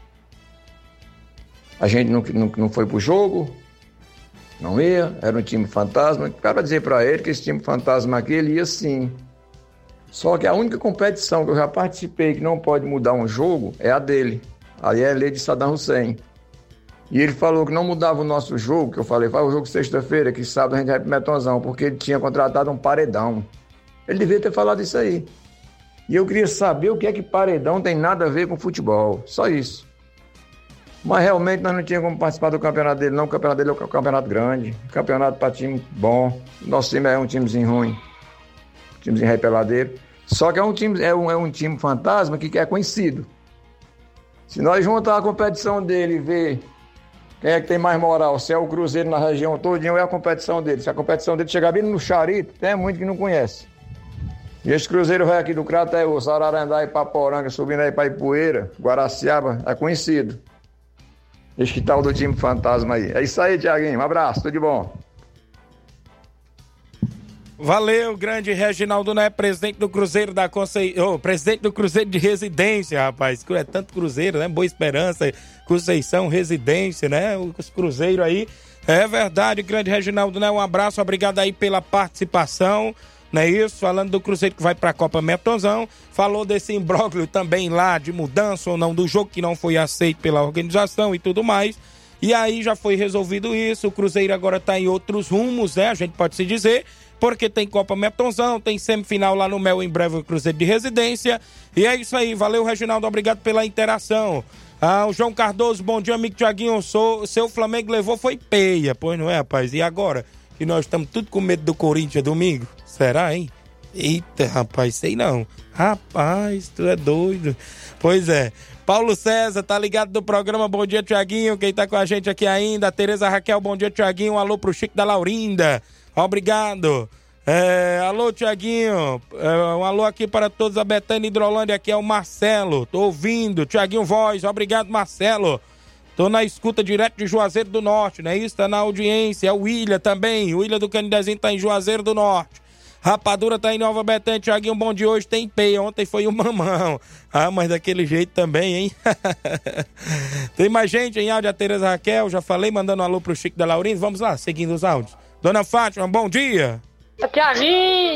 a gente não foi pro jogo, não ia, era um time fantasma. Eu quero dizer pra ele que esse time fantasma aqui, ele ia sim. Só que a única competição que eu já participei que não pode mudar um jogo é a dele. Aí é a lei de Saddam Hussein. E ele falou que não mudava o nosso jogo, que eu falei, faz o jogo sexta-feira, que sábado a gente vai pro Metonzão, porque ele tinha contratado um paredão. Ele devia ter falado isso aí. E eu queria saber o que é que paredão tem nada a ver com futebol. Só isso. Mas realmente nós não tínhamos como participar do campeonato dele, não. O campeonato dele é um campeonato grande, campeonato para time bom. Nosso time é um timezinho ruim, um timezinho repeladeiro. Só que é um time fantasma que é conhecido. Se nós juntar a competição dele e ver quem é que tem mais moral, se é o Cruzeiro na região todinha ou é a competição dele. Se a competição dele chegar bem no Charito, tem muito que não conhece. E esse Cruzeiro vai aqui do Crateús, Ararandá e Paporanga, subindo aí para Ipueira, Guaraciaba, é conhecido. Esse que tal do time fantasma aí. É isso aí, Tiaguinho. Um abraço, tudo de bom. Valeu, grande Reginaldo Né, presidente do Cruzeiro da presidente do Cruzeiro de Residência, rapaz. É tanto Cruzeiro, né? Boa Esperança, Conceição, Residência, né? Os Cruzeiros aí. É verdade, grande Reginaldo Né. Um abraço, obrigado aí pela participação. Não é isso? Falando do Cruzeiro que vai para a Copa Metonzão. Falou desse imbróglio também lá de mudança ou não do jogo que não foi aceito pela organização e tudo mais. E aí já foi resolvido isso. O Cruzeiro agora está em outros rumos, né? A gente pode se dizer. Porque tem Copa Metonzão, tem semifinal lá no Mel, em breve o Cruzeiro de Residência. E é isso aí, valeu Reginaldo, obrigado pela interação. O João Cardoso, bom dia amigo Tiaguinho, seu Flamengo levou foi peia, pois não é, rapaz? E agora? Que nós estamos tudo com medo do Corinthians domingo? Será, hein? Eita, rapaz, sei não. Rapaz, tu é doido. Pois é. Paulo César, tá ligado do programa Bom Dia Tiaguinho, quem tá com a gente aqui ainda, a Tereza Raquel, bom dia Tiaguinho, um alô pro Chico da Laurinda. Obrigado. Alô, Tiaguinho. Um alô aqui para todos a Betânia Hidrolândia. Aqui é o Marcelo. Tô ouvindo. Tiaguinho Voz. Obrigado, Marcelo. Tô na escuta direto de Juazeiro do Norte, não é isso? Tá na audiência. É o William também. O William do Canidezinho tá em Juazeiro do Norte. Rapadura tá em Nova Betânia. Tiaguinho, bom de hoje. Tem peia. Ontem foi o mamão. Mas daquele jeito também, hein? Tem mais gente em áudio. A Tereza Raquel. Já falei, mandando um alô pro Chico da Laurindo. Vamos lá, seguindo os áudios. Dona Fátima, bom dia. Tiaguinho,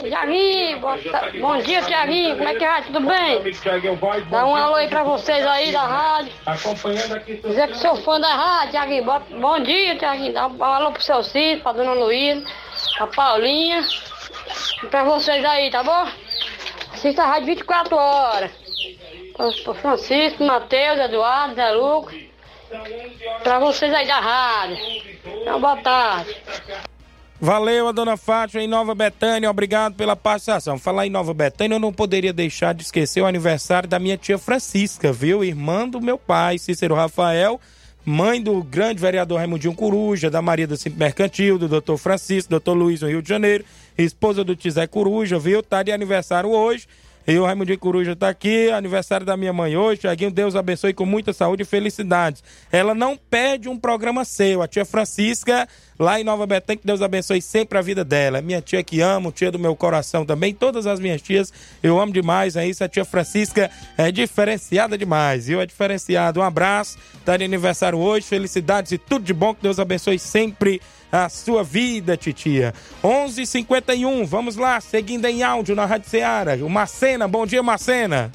bom dia, Tiaguinho, como é que vai, tudo bem? Dá um alô aí pra vocês aí da rádio. Dizer que sou fã da rádio, Tiaguinho, bom dia, Tiaguinho, dá um alô pro seu Cid, pra dona Luísa, pra Paulinha, e pra vocês aí, tá bom? Assista a rádio 24 horas, pro Francisco, Matheus, Eduardo, Zé Lucas, pra vocês aí da rádio. Então, boa tarde. Valeu, a dona Fátima em Nova Betânia, obrigado pela participação. Falar em Nova Betânia, eu não poderia deixar de esquecer o aniversário da minha tia Francisca, viu? Irmã do meu pai, Cícero Rafael, mãe do grande vereador Raimundinho Coruja, da Maria do Simples Mercantil, do doutor Francisco, doutor Luiz no Rio de Janeiro, esposa do Tizé Coruja, viu? Tá de aniversário hoje. E o Raimundinho Coruja tá aqui, aniversário da minha mãe hoje. Tiaguinho, Deus abençoe com muita saúde e felicidades. Ela não perde um programa seu, a tia Francisca, lá em Nova Betânia, que Deus abençoe sempre a vida dela. É minha tia que amo, tia do meu coração também. Todas as minhas tias eu amo demais, é isso. A tia Francisca é diferenciada demais, viu? É diferenciada. Um abraço, tá de aniversário hoje, felicidades e tudo de bom, que Deus abençoe sempre a sua vida, titia. 11h51, vamos lá, seguindo em áudio na Rádio Ceará. O Macena, bom dia, Macena.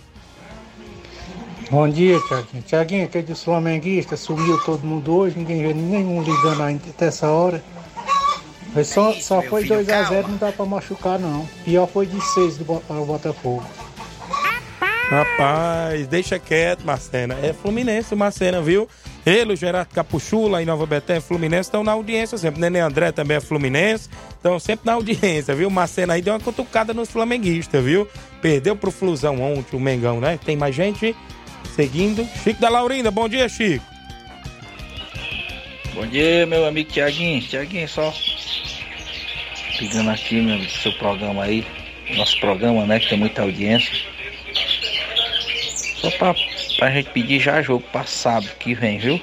Bom dia, Tiaguinho. Tiaguinho, aquele dos flamenguistas, sumiu todo mundo hoje, ninguém vê nenhum ligando ainda até essa hora. Mas só foi 2-0, não dá pra machucar, não. Pior foi de 6 para o Botafogo. Rapaz, deixa quieto, Macena. É Fluminense o Macena, viu? Ele, o Gerardo Capuchula, em Nova Betânia, Fluminense, estão na audiência sempre. Nenê André também é Fluminense, estão sempre na audiência, viu? O Macena aí deu uma cutucada nos flamenguistas, viu? Perdeu pro Flusão ontem, o Mengão, né? Tem mais gente seguindo. Chico da Laurinda, bom dia, Chico. Bom dia, meu amigo Tiaguinho. Tiaguinho, só pegando aqui, meu amigo, seu programa aí, nosso programa, né, que tem muita audiência. Só pra gente pedir já jogo passado que vem, viu?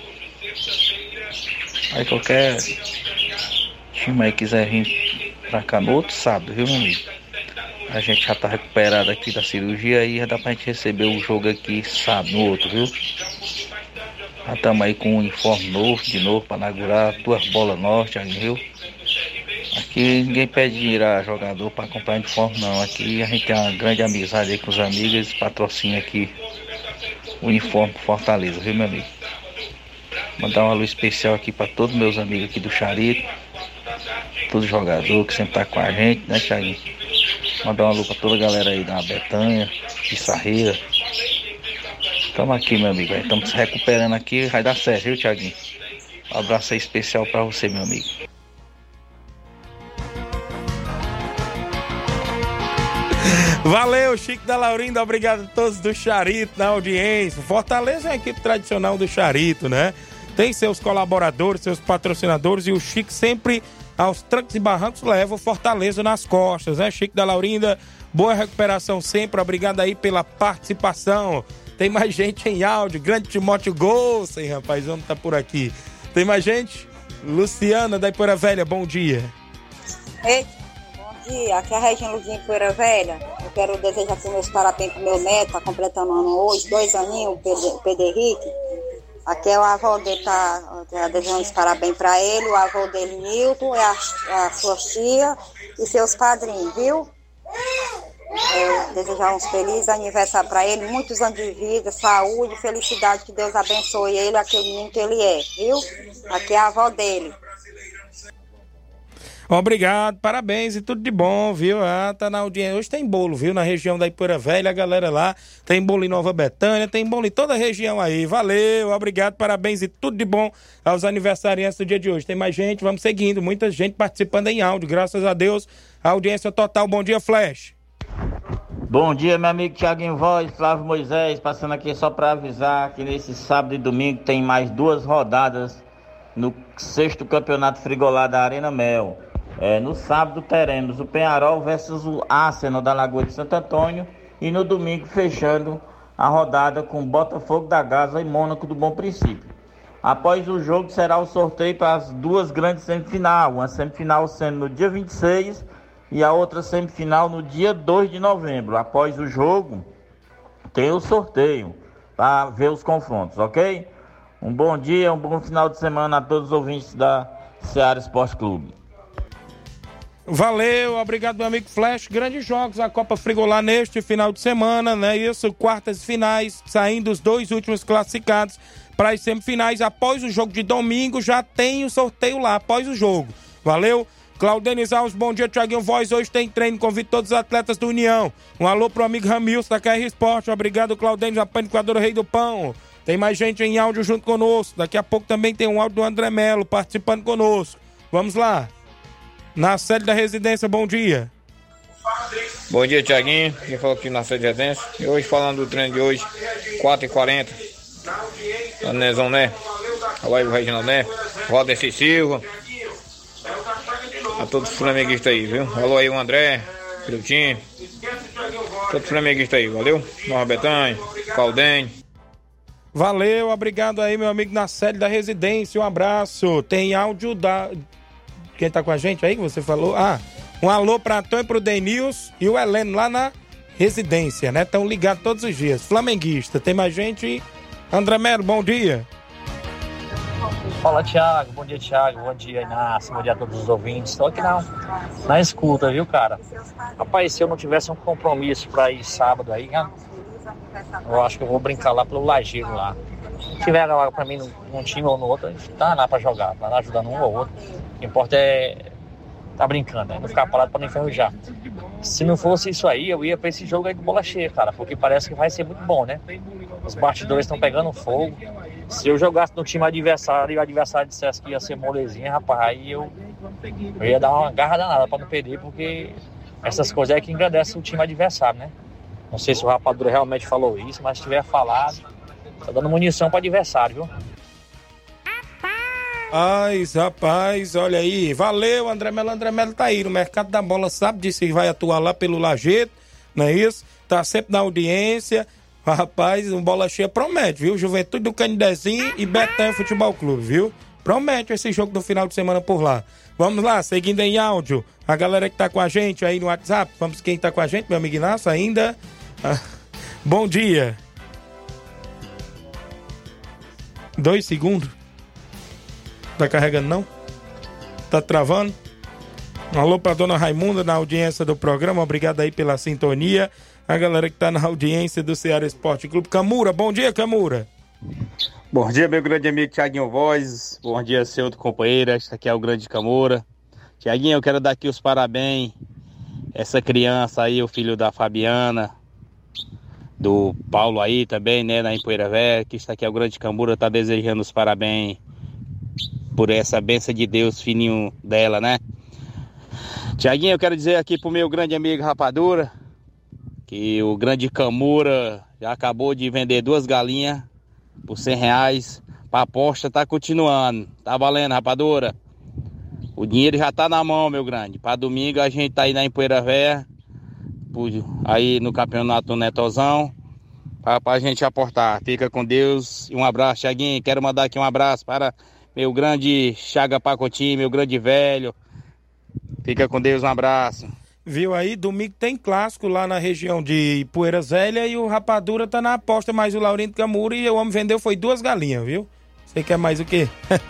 Aí qualquer time aí quiser vir pra cá no outro sábado, viu, meu amigo? A gente já tá recuperado aqui da cirurgia aí, já dá pra gente receber o jogo aqui sábado, no outro, viu? Já estamos aí com um uniforme novo, de novo, pra inaugurar 2 bolas norte, viu? Aqui ninguém pede dinheiro a jogador pra comprar uniforme, não. Aqui a gente tem uma grande amizade aí com os amigos, eles patrocinam aqui o uniforme Fortaleza, viu, meu amigo? Mandar um alô especial aqui pra todos meus amigos aqui do Charito, todo jogador que sempre tá com a gente, né, Thiaguinho? Mandar um alô pra toda a galera aí da Betânia, de Sarreira. Estamos aqui, meu amigo, estamos se recuperando aqui, vai dar certo, viu, Thiaguinho? Um abraço aí especial pra você, meu amigo. Valeu, Chico da Laurinda, obrigado a todos do Charito na audiência. Fortaleza é a equipe tradicional do Charito, né? Tem seus colaboradores, seus patrocinadores, e o Chico sempre, aos trancos e barrancos, leva o Fortaleza nas costas, né? Chico da Laurinda, boa recuperação sempre, obrigado aí pela participação. Tem mais gente em áudio, grande Timóteo Golsen, rapaz, vamos tá por aqui. Tem mais gente? Luciana da Ipoeira Velha, bom dia. Ei, bom dia, aqui é a Regina Luzinha de Ipoeira Velha. Eu quero desejar aqui meus parabéns pro meu neto, tá completando ano hoje, 2 aninhos, o Pedro Henrique. Aqui é o avô dele, tá desejando os parabéns pra ele, o avô dele, Nilton, a sua tia e seus padrinhos, viu? Desejar uns felizes aniversário para ele, muitos anos de vida, saúde, felicidade, que Deus abençoe ele, aquele menino que ele é, viu? Aqui é a avó dele. Obrigado, parabéns e tudo de bom, viu? Tá na audiência. Hoje tem bolo, viu? Na região da Ipoeira Velha, a galera lá, tem bolo em Nova Betânia, tem bolo em toda a região aí. Valeu, obrigado, parabéns e tudo de bom aos aniversariantes do dia de hoje. Tem mais gente, vamos seguindo, muita gente participando em áudio, graças a Deus, a audiência total. Bom dia, Flash. Bom dia, meu amigo Tiaguinho Voz, Flávio Moisés, passando aqui só para avisar que nesse sábado e domingo tem mais 2 rodadas no 6º Campeonato Frigolá da Arena Mel. No sábado teremos o Penharol versus o Arsenal da Lagoa de Santo Antônio. E no domingo fechando a rodada com Botafogo da Gávea e Mônaco do Bom Princípio. Após o jogo será o sorteio para as duas grandes semifinais. Uma semifinal sendo no dia 26 e a outra semifinal no dia 2 de novembro. Após o jogo tem o sorteio para ver os confrontos, ok? Um bom dia, um bom final de semana a todos os ouvintes da Ceará Esporte Clube. Valeu, obrigado meu amigo Flash. Grandes jogos, a Copa Frigolá neste final de semana, né? Isso, quartas e finais, saindo os dois últimos classificados para as semifinais. Após o jogo de domingo, já tem o sorteio lá, após o jogo. Valeu? Claudenis Alves, bom dia, Thiaguinho Voz. Hoje tem treino, convido todos os atletas do União. Um alô pro amigo Ramilson da KR Esporte. Obrigado, Claudenis, a panificadora Rei do Pão. Tem mais gente em áudio junto conosco. Daqui a pouco também tem um áudio do André Melo participando conosco. Vamos lá. Na sede da residência, bom dia. Bom dia, Thiaguinho. Quem falou aqui na sede da residência. E hoje, falando do treino de hoje, 4h40. Anezão, né? Alô aí, o Reginaldo, né? Roda Silva. A todos os flamenguistas aí, viu? Alô aí, o André, Pilutinho. Todos os flamenguistas aí, valeu? Nova Betânia, Caldem. Valeu, obrigado aí, meu amigo, na sede da residência. Um abraço. Tem áudio da... Quem tá com a gente aí, que você falou? Um alô pra Antônio e pro Denils e o Heleno lá na residência, né? Estão ligados todos os dias. Flamenguista. Tem mais gente? André Melo, bom dia. Fala, Thiago. Bom dia, Thiago. Bom dia, Inácio. Bom dia a todos os ouvintes. Estou aqui na escuta, viu, cara? Rapaz, se eu não tivesse um compromisso pra ir sábado aí, eu acho que eu vou brincar lá pelo Lajeiro lá. Se tiver lá pra mim num time ou no outro, a gente tá lá pra jogar, tá lá ajudando um ou outro. O que importa é tá brincando, né? Não ficar parado pra não enferrujar. Se não fosse isso aí, eu ia pra esse jogo aí do bola cheia, cara, porque parece que vai ser muito bom, né? Os bastidores estão pegando fogo. Se eu jogasse no time adversário e o adversário dissesse que ia ser molezinha, rapaz, aí eu ia dar uma garra danada pra não perder, porque essas coisas é que engrandecem o time adversário, né? Não sei se o Rapadura realmente falou isso, mas se tiver falado, tá dando munição pro adversário, viu? Rapaz, olha aí. Valeu, André Melo. André Melo tá aí no mercado da bola, sabe disso, que vai atuar lá pelo Lajeado, não é isso? Tá sempre na audiência. Rapaz, um bola cheia promete, viu? Juventude do Canidezinho e Betânia Futebol Clube, viu? Promete esse jogo do final de semana por lá. Vamos lá, seguindo em áudio, a galera que tá com a gente aí no WhatsApp. Vamos, quem tá com a gente, meu amigo Inácio, ainda. Bom dia. 2 segundos. Tá carregando não? Tá travando? Um alô pra dona Raimunda na audiência do programa, obrigado aí pela sintonia. A galera que tá na audiência do Ceará Esporte Clube. Camura, bom dia, Camura. Bom dia, meu grande amigo Thiaguinho Voz. Bom dia, seu outro companheiro. Este aqui é o grande Camura. Thiaguinho, eu quero dar aqui os parabéns. Essa criança aí, o filho da Fabiana, do Paulo aí também, né, na Empoeira Velha, que está aqui é o grande Camura, tá desejando os parabéns por essa bênção de Deus, fininho dela, né? Thiaguinho, eu quero dizer aqui pro meu grande amigo Rapadura, que o grande Camura já acabou de vender 2 galinhas por R$100, pra aposta tá continuando, tá valendo, Rapadura? O dinheiro já tá na mão, meu grande. Pra domingo a gente tá aí na Empoeira Velha, aí no campeonato Netozão, pra gente aportar. Fica com Deus e um abraço, Thiaguinho. Quero mandar aqui um abraço para meu grande Chaga Pacotinho, meu grande velho. Fica com Deus, um abraço. Viu aí, domingo tem clássico lá na região de Poeiras Velha e o Rapadura tá na aposta, mas o Laurindo Camura e o homem vendeu foi 2 galinhas, viu? Você quer mais o quê?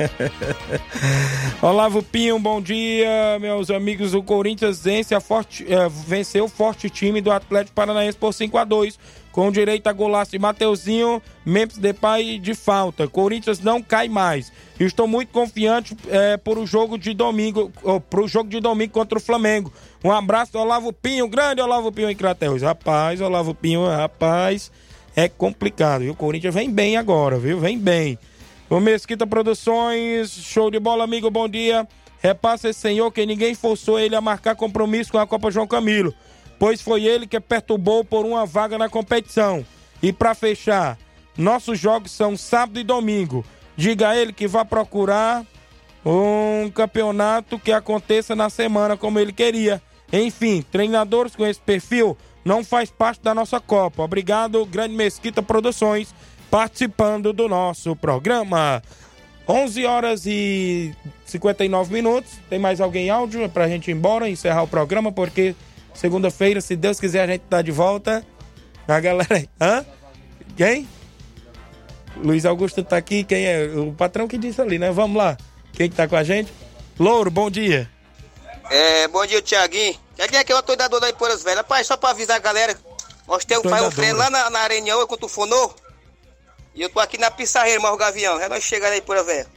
Olavo Pinho, bom dia, meus amigos. O Corinthians venceu o forte time do Atlético Paranaense por 5-2, com direito a golaço de Mateuzinho, Memphis Depay de falta. Corinthians não cai mais. Estou muito confiante pro jogo de domingo contra o Flamengo. Um abraço, Olavo Pinho, grande Olavo Pinho em Crateus. Rapaz, Olavo Pinho, é complicado, viu? O Corinthians vem bem agora, viu? Vem bem. O Mesquita Produções, show de bola, amigo, bom dia. Repassa esse senhor que ninguém forçou ele a marcar compromisso com a Copa João Camilo, pois foi ele que perturbou por uma vaga na competição. E para fechar, nossos jogos são sábado e domingo. Diga a ele que vá procurar um campeonato que aconteça na semana como ele queria. Enfim, treinadores com esse perfil não faz parte da nossa Copa. Obrigado, Grande Mesquita Produções, participando do nosso programa. 11 horas e 59 minutos. Tem mais alguém em áudio pra gente ir embora, encerrar o programa, porque segunda-feira, se Deus quiser, a gente tá de volta. A galera... Hã? Quem? Luiz Augusto tá aqui. Quem é? O patrão que disse ali, né? Vamos lá. Quem que tá com a gente? Louro, bom dia. Bom dia, Tiaguinho. Tiaguinho, aqui é o toidador da Ipoeiras Velhas. Rapaz, só pra avisar a galera, nós temos o treino lá na Areninha, contra o Funô. E eu tô aqui na Pissarreira, Morro Gavião. É nós chegando aí por a velha.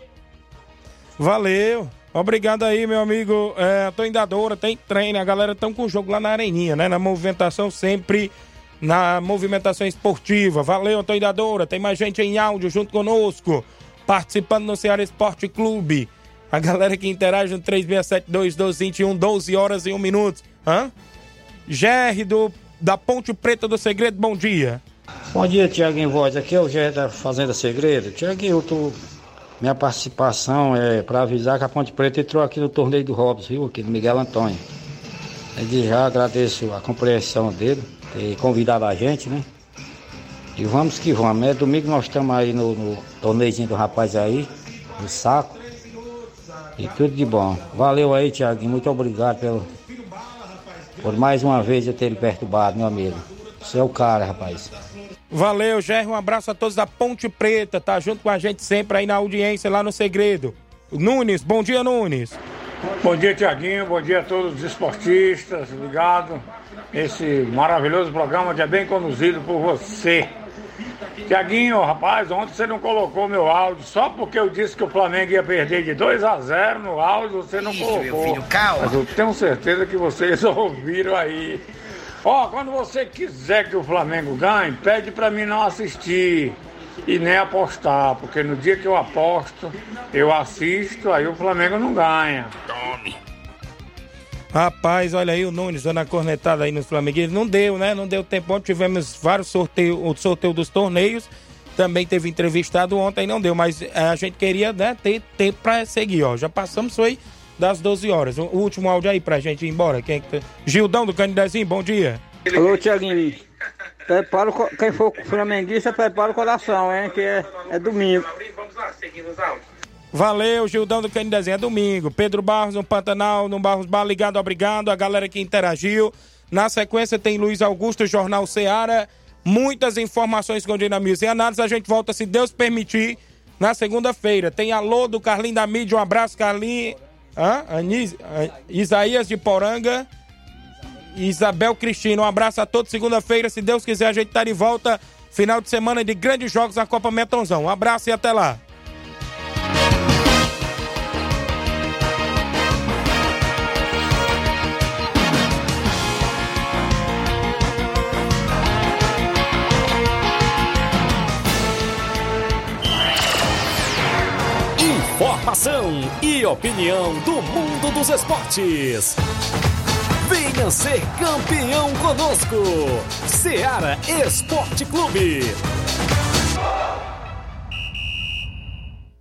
Valeu. Obrigado aí, meu amigo. Toidadora, tem treino. A galera estão com o jogo lá na Areninha, né? Na movimentação sempre, na movimentação esportiva. Valeu, Toidadora. Tem mais gente em áudio junto conosco, participando no Ceará Esporte Clube. A galera que interage no 3672-1221, 12 horas e 1 minuto. GR da Ponte Preta do Segredo, bom dia. Bom dia, Tiaguinho Voz. Aqui é o GR da Fazenda Segredo. Tiaguinho, minha participação é para avisar que a Ponte Preta entrou aqui no torneio do Robson, viu? Aqui do Miguel Antônio. Desde já agradeço a compreensão dele, ter convidado a gente, né? E vamos que vamos. Domingo nós estamos aí no torneiozinho do rapaz aí, no saco. E tudo de bom. Valeu aí, Tiaguinho. Muito obrigado por mais uma vez eu ter lhe perturbado, meu amigo. Você é o cara, rapaz. Valeu, Gerry. Um abraço a todos da Ponte Preta. Tá junto com a gente sempre aí na audiência, lá no Segredo. Nunes, bom dia, Nunes. Bom dia, Tiaguinho. Bom dia a todos os esportistas. Obrigado. Esse maravilhoso programa que é bem conduzido por você. Tiaguinho, rapaz, ontem você não colocou meu áudio, só porque eu disse que o Flamengo ia perder de 2-0 no áudio, você não colocou. Meu filho, calma. Mas eu tenho certeza que vocês ouviram aí. Quando você quiser que o Flamengo ganhe, pede pra mim não assistir e nem apostar, porque no dia que eu aposto, eu assisto, aí o Flamengo não ganha. Tome. Rapaz, olha aí o Nunes dando a cornetada aí nos flamenguistas. Não deu, né? Não deu tempo. Ontem tivemos vários sorteios, o sorteio dos torneios. Também teve entrevistado ontem, não deu. Mas a gente queria, né, ter tempo pra seguir, ó. Já passamos, foi das 12 horas. O último áudio aí pra gente ir embora. Gildão do Canidezinho, bom dia. Alô, Tiaguinho. Quem for flamenguista, prepara o coração, hein? Que é domingo. Vamos lá, seguindo os áudios. Valeu, Gildão do Canidezinho, é domingo. Pedro Barros no Pantanal, no Barros Bar, ligado, obrigado. A galera que interagiu. Na sequência tem Luiz Augusto, Jornal Ceará. Muitas informações com dinamismo e análise. A gente volta, se Deus permitir, na segunda-feira. Tem alô do Carlinho da Mídia, um abraço, Carlinho. Isaías de Poranga. Isabel Cristina, um abraço a todos. Segunda-feira, se Deus quiser, a gente tá de volta. Final de semana de grandes jogos na Copa Metonzão. Um abraço e até lá. Informação e opinião do mundo dos esportes. Venha ser campeão conosco. Ceará Esporte Clube.